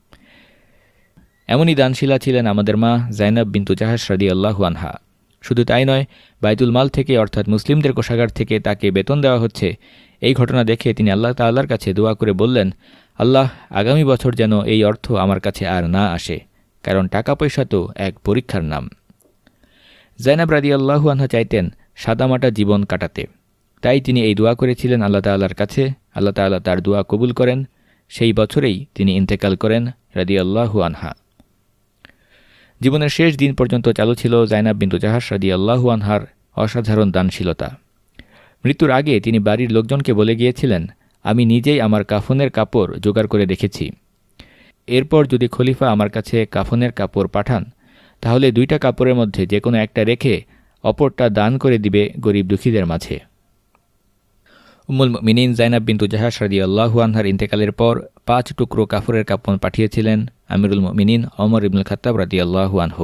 এমনই দানশীলা ছিলেন আমাদের মা জাইনাব বিনতু জাহাশ রাদিয়াল্লাহু আনহা। শুধু তাই নয়, বাইতুল মাল থেকে অর্থাৎ মুসলিমদের কোষাগার থেকে তাকে বেতন দেওয়া হচ্ছে, এই ঘটনা দেখে তিনি আল্লাহ তাআলার কাছে দোয়া করে বললেন, আল্লাহ, আগামী বছর যেন এই অর্থ আমার কাছে আর না আসে, কারণ টাকা পয়সা তো এক পরীক্ষার নাম। জাইনাব রাদিয়াল্লাহু আনহা চাইতেন সাদামাটা জীবন কাটাতে, তাই তিনি এই দোয়া করেছিলেন আল্লাহ তাআলার কাছে। আল্লাহ তাআলা তার দোয়া কবুল করেন, সেই বছরেই তিনি ইন্তেকাল করেন রাদিয়াল্লাহু আনহা। জীবনের শেষ দিন পর্যন্ত চালু ছিল জাইনাব বিনতু জাহাশ রাদিয়াল্লাহু আনহার অসাধারণ দানশীলতা। মৃত্যুর আগে তিনি বাড়ির লোকজনকে বলে গিয়েছিলেন, আমি নিজেই আমার কাফনের কাপড় জোগাড় করে রেখেছি। এরপর যদি খলিফা আমার কাছে কাফনের কাপড় পাঠান, তাহলে দুইটা কাপড়ের মধ্যে যে কোনো একটা রেখে অপরটা দান করে দিবে গরিব দুঃখীদের মাঝে। উম্মুল মুমিনিন জাইনাব বিনতু জাহাশ রাদিয়াল্লাহু আনহার ইন্তেকালের পর পাঁচ টুকরো কাফনের কাপড় পাঠিয়েছিলেন আমিরুল মুমিনিন ওমর ইবনুল খাত্তাব রাদিয়াল্লাহু আনহু।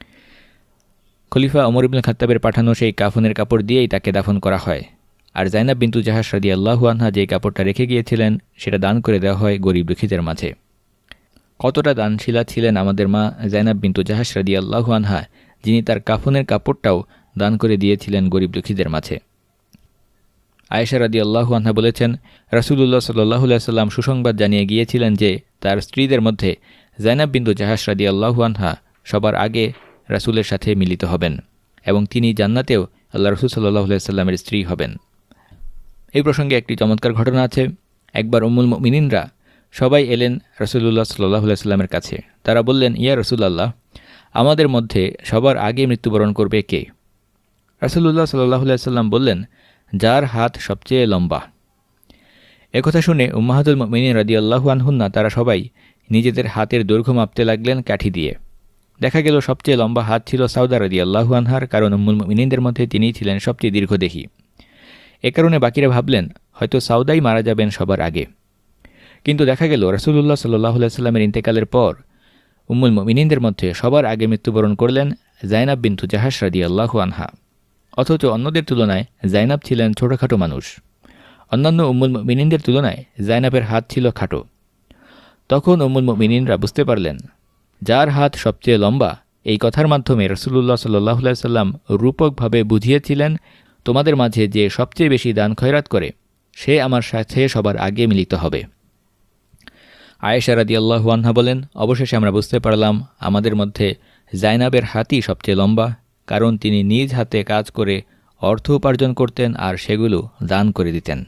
খলিফা ওমর ইবনুল খাত্তাবের পাঠানো সেই কাফনের কাপড় দিয়েই তাকে দাফন করা হয়, আর জাইনাব বিনতু জাহাশ রাদিয়াল্লাহু আনহা যেই কাপড়টা রেখে গিয়েছিলেন সেটা দান করে দেওয়া হয় গরিব দুঃখীদের মাঝে। কতটা দানশীলা ছিলেন আমাদের মা জাইনাব বিনতু জাহাশ রাদিয়াল্লাহু আনহা, যিনি তার কাফনের কাপড়টাও দান করে দিয়েছিলেন গরিব দুঃখীদের মাঝে। আয়েশা রাদিয়াল্লাহু আনহা বলেছেন, রাসূলুল্লাহ সাল্লাল্লাহু আলাইহি ওয়াসাল্লাম সুসংবাদ জানিয়ে গিয়েছিলেন যে তার স্ত্রীদের মধ্যে জাইনাব বিনতু জাহাশ রাদিয়াল্লাহু আনহা সবার আগে রাসূলের সাথে মিলিত হবেন এবং তিনি জান্নাতেও আল্লাহ রাসূল সাল্লাল্লাহু আলাইহি ওয়াসাল্লামের স্ত্রী হবেন। এই প্রসঙ্গে একটি চমৎকার ঘটনা আছে। একবার উম্মুল মুমিনিনরা সবাই এলেন রাসূলুল্লাহ সাল্লাল্লাহু আলাইহি ওয়াসাল্লামের কাছে। তারা বললেন, ইয়া রাসূলুল্লাহ, আমাদের মধ্যে সবার আগে মৃত্যুবরণ করবে কে? রাসূলুল্লাহ সাল্লাল্লাহু আলাইহি ওয়াসাল্লাম বললেন, যার হাত সবচেয়ে লম্বা। একথা শুনে উম্মাহাতুল মুমিনিন রাদিয়াল্লাহু আনহুন্না তারা সবাই নিজেদের হাতের দৈর্ঘ্য মাপতে লাগলেন কাঠি দিয়ে। দেখা গেল সবচেয়ে লম্বা হাত ছিল সাউদা রাদিয়াল্লাহু আনহার, কারণ উম্মুল মুমিনিনদের মধ্যে তিনিই ছিলেন সবচেয়ে দীর্ঘদেহী। এ কারণে বাকিরা ভাবলেন হয়তো সাউদাই মারা যাবেন সবার আগে। কিন্তু দেখা গেল রাসূলুল্লাহ সাল্লাল্লাহু আলাইহি ওয়াসাল্লামের ইন্তেকালের পর উম্মুল মুমিনিনদের মধ্যে সবার আগে মৃত্যুবরণ করলেন জাইনাব বিনতু জাহাশ রাদিয়াল্লাহু আনহা। অথচ অন্যদের তুলনায় জাইনাব ছিলেন ছোটোখাটো মানুষ। অন্যান্য উম্মুল মুমিনিনদের তুলনায় জাইনাবের হাত ছিল খাটো। তখন উম্মুল মুমিনিনরা বুঝতে পারলেন, যার হাত সবচেয়ে লম্বা, এই কথার মাধ্যমে রাসূলুল্লাহ সাল্লাল্লাহু আলাইহি ওয়াসাল্লাম রূপকভাবে বুঝিয়েছিলেন, তোমাদের মাঝে যে সবচেয়ে বেশি দান খয়রাত করে সে আমার সাথে সবার আগে মিলিত হবে। আয়েশা রাদিয়াল্লাহু আনহা বলেন, অবশেষে আমরা বুঝতে পারলাম আমাদের মধ্যে জাইনাবের হাতই সবচেয়ে লম্বা, কারণ তিনি নিজ হাতে কাজ করে অর্থ উপার্জন করতেন আর সেগুলো দান করে দিতেন।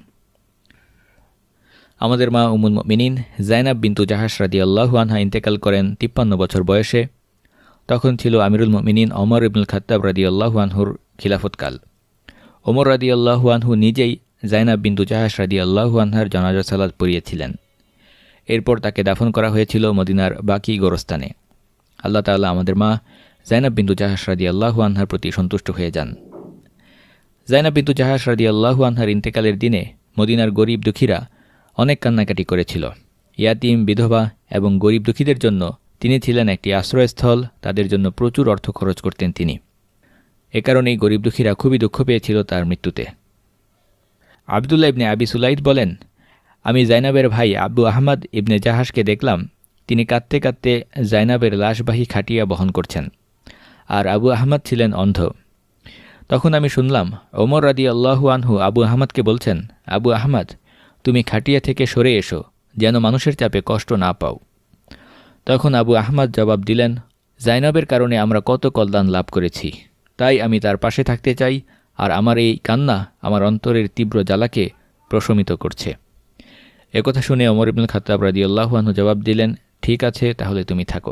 আমাদের মা উম্মুল মুমিনিন জাইনাব বিনতু জাহাশ রাদিয়াল্লাহু আনহা ইন্তেকাল করেন তিপ্পান্ন বছর বয়সে। তখন ছিল আমিরুল মুমিনিন ওমর ইবনুল খাত্তাব রাদিয়াল্লাহু আনহুর খিলাফতকাল। ওমর রাদিয়াল্লাহু আনহু নিজেই জাইনাব বিনতু জাহাশ রাদিয়াল্লাহু আনহার জানাজা সালাত পড়িয়েছিলেন। এরপর তাকে দাফন করা হয়েছিল মদিনার বাকি গোরস্থানে। আল্লাহ তাআলা আমাদের মা জাইনাব বিনতু জাহাশ রাদিয়াল্লাহু আনহার প্রতি সন্তুষ্ট হয়ে যান। জাইনাব বিনতু জাহাশ রাদিয়াল্লাহু আনহার ইন্তেকালের দিনে মদিনার গরিব দুঃখীরা অনেক কান্নাকাটি করেছিল। ইয়াতিম, বিধবা এবং গরিব দুঃখীদের জন্য তিনি ছিলেন একটি আশ্রয়স্থল, তাদের জন্য প্রচুর অর্থ খরচ করতেন তিনি। এ কারণেই গরিব দুঃখীরা খুবই দুঃখ পেয়েছিল তার মৃত্যুতে। আবদুল্লাহ ইবনে আবি সুলাইদ বলেন, আমি জাইনাবের ভাই আবু আহমদ ইবনে জাহাশকে দেখলাম, তিনি কাঁদতে কাঁদতে জাইনাবের লাশবাহী খাটিয়া বহন করছেন, আর আবু আহমদ ছিলেন অন্ধ। তখন আমি শুনলাম ওমর রাদিয়াল্লাহু আনহু আবু আহমদকে বলছেন, আবু আহমদ, তুমি খাটিয়া থেকে সরে এসো, যেন মানুষের চাপে কষ্ট না পাও। তখন আবু আহমদ জবাব দিলেন, জাইনাবের কারণে আমরা কত কল্যাণ লাভ করেছি, তাই আমি তার পাশে থাকতে চাই, আর আমার এই কান্না আমার অন্তরের তীব্র জ্বালাকে প্রশমিত করছে। একথা শুনে ওমর ইবনুল খাত্তাব রাদিয়াল্লাহু আনহু জবাব দিলেন, ঠিক আছে, তাহলে তুমি থাকো।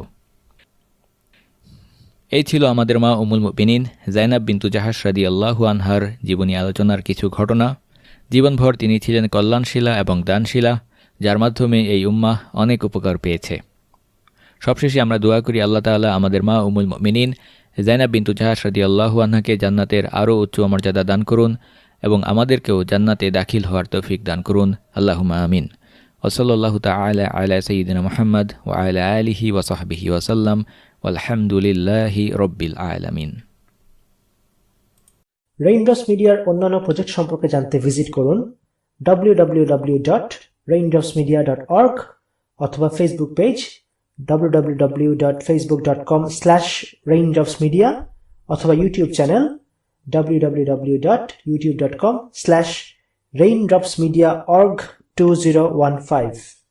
এই ছিল আমাদের মা উম্মুল মুমিনিন জাইনাব বিনতু জাহাশ রাদিয়াল্লাহু আনহার জীবনী আলোচনার কিছু ঘটনা। জীবনভর তিনি ছিলেন কল্যাণশীলা এবং দানশীলা, যার মাধ্যমে এই উম্মাহ অনেক উপকার পেয়েছে। সবশেষে আমরা দোয়া করি আল্লাহ তাআলা আমাদের মা উম্মুল মুমিনিন জাইনাব বিনতু জাহাশ রাদিয়াল্লাহু আনহাকে জান্নাতের আরও উচ্চ মর্যাদা দান করুন এবং আমাদেরকেও জান্নাতে দাখিল হওয়ার তৌফিক দান করুন। আল্লাহুম্মা আমিন। ওয়া সাল্লাল্লাহু তাআলা আলা সাইয়্যিদিনা মুহাম্মদ ওয়া আলা আলিহি ওয়া সাহবিহি ওয়া সাল্লাম ওয়ালহামদুলিল্লাহি রাব্বিল আলামিন। রেইনড্রপস মিডিয়ার অন্যান্য প্রজেক্ট সম্পর্কে জানতে ভিজিট করুন W W W dot Raindrops Media dot org অথবা Facebook page W W W dot Facebook dot com slash Raindrops Media অথবা YouTube channel W W W dot YouTube dot com slash Raindrops Media org two zero one five.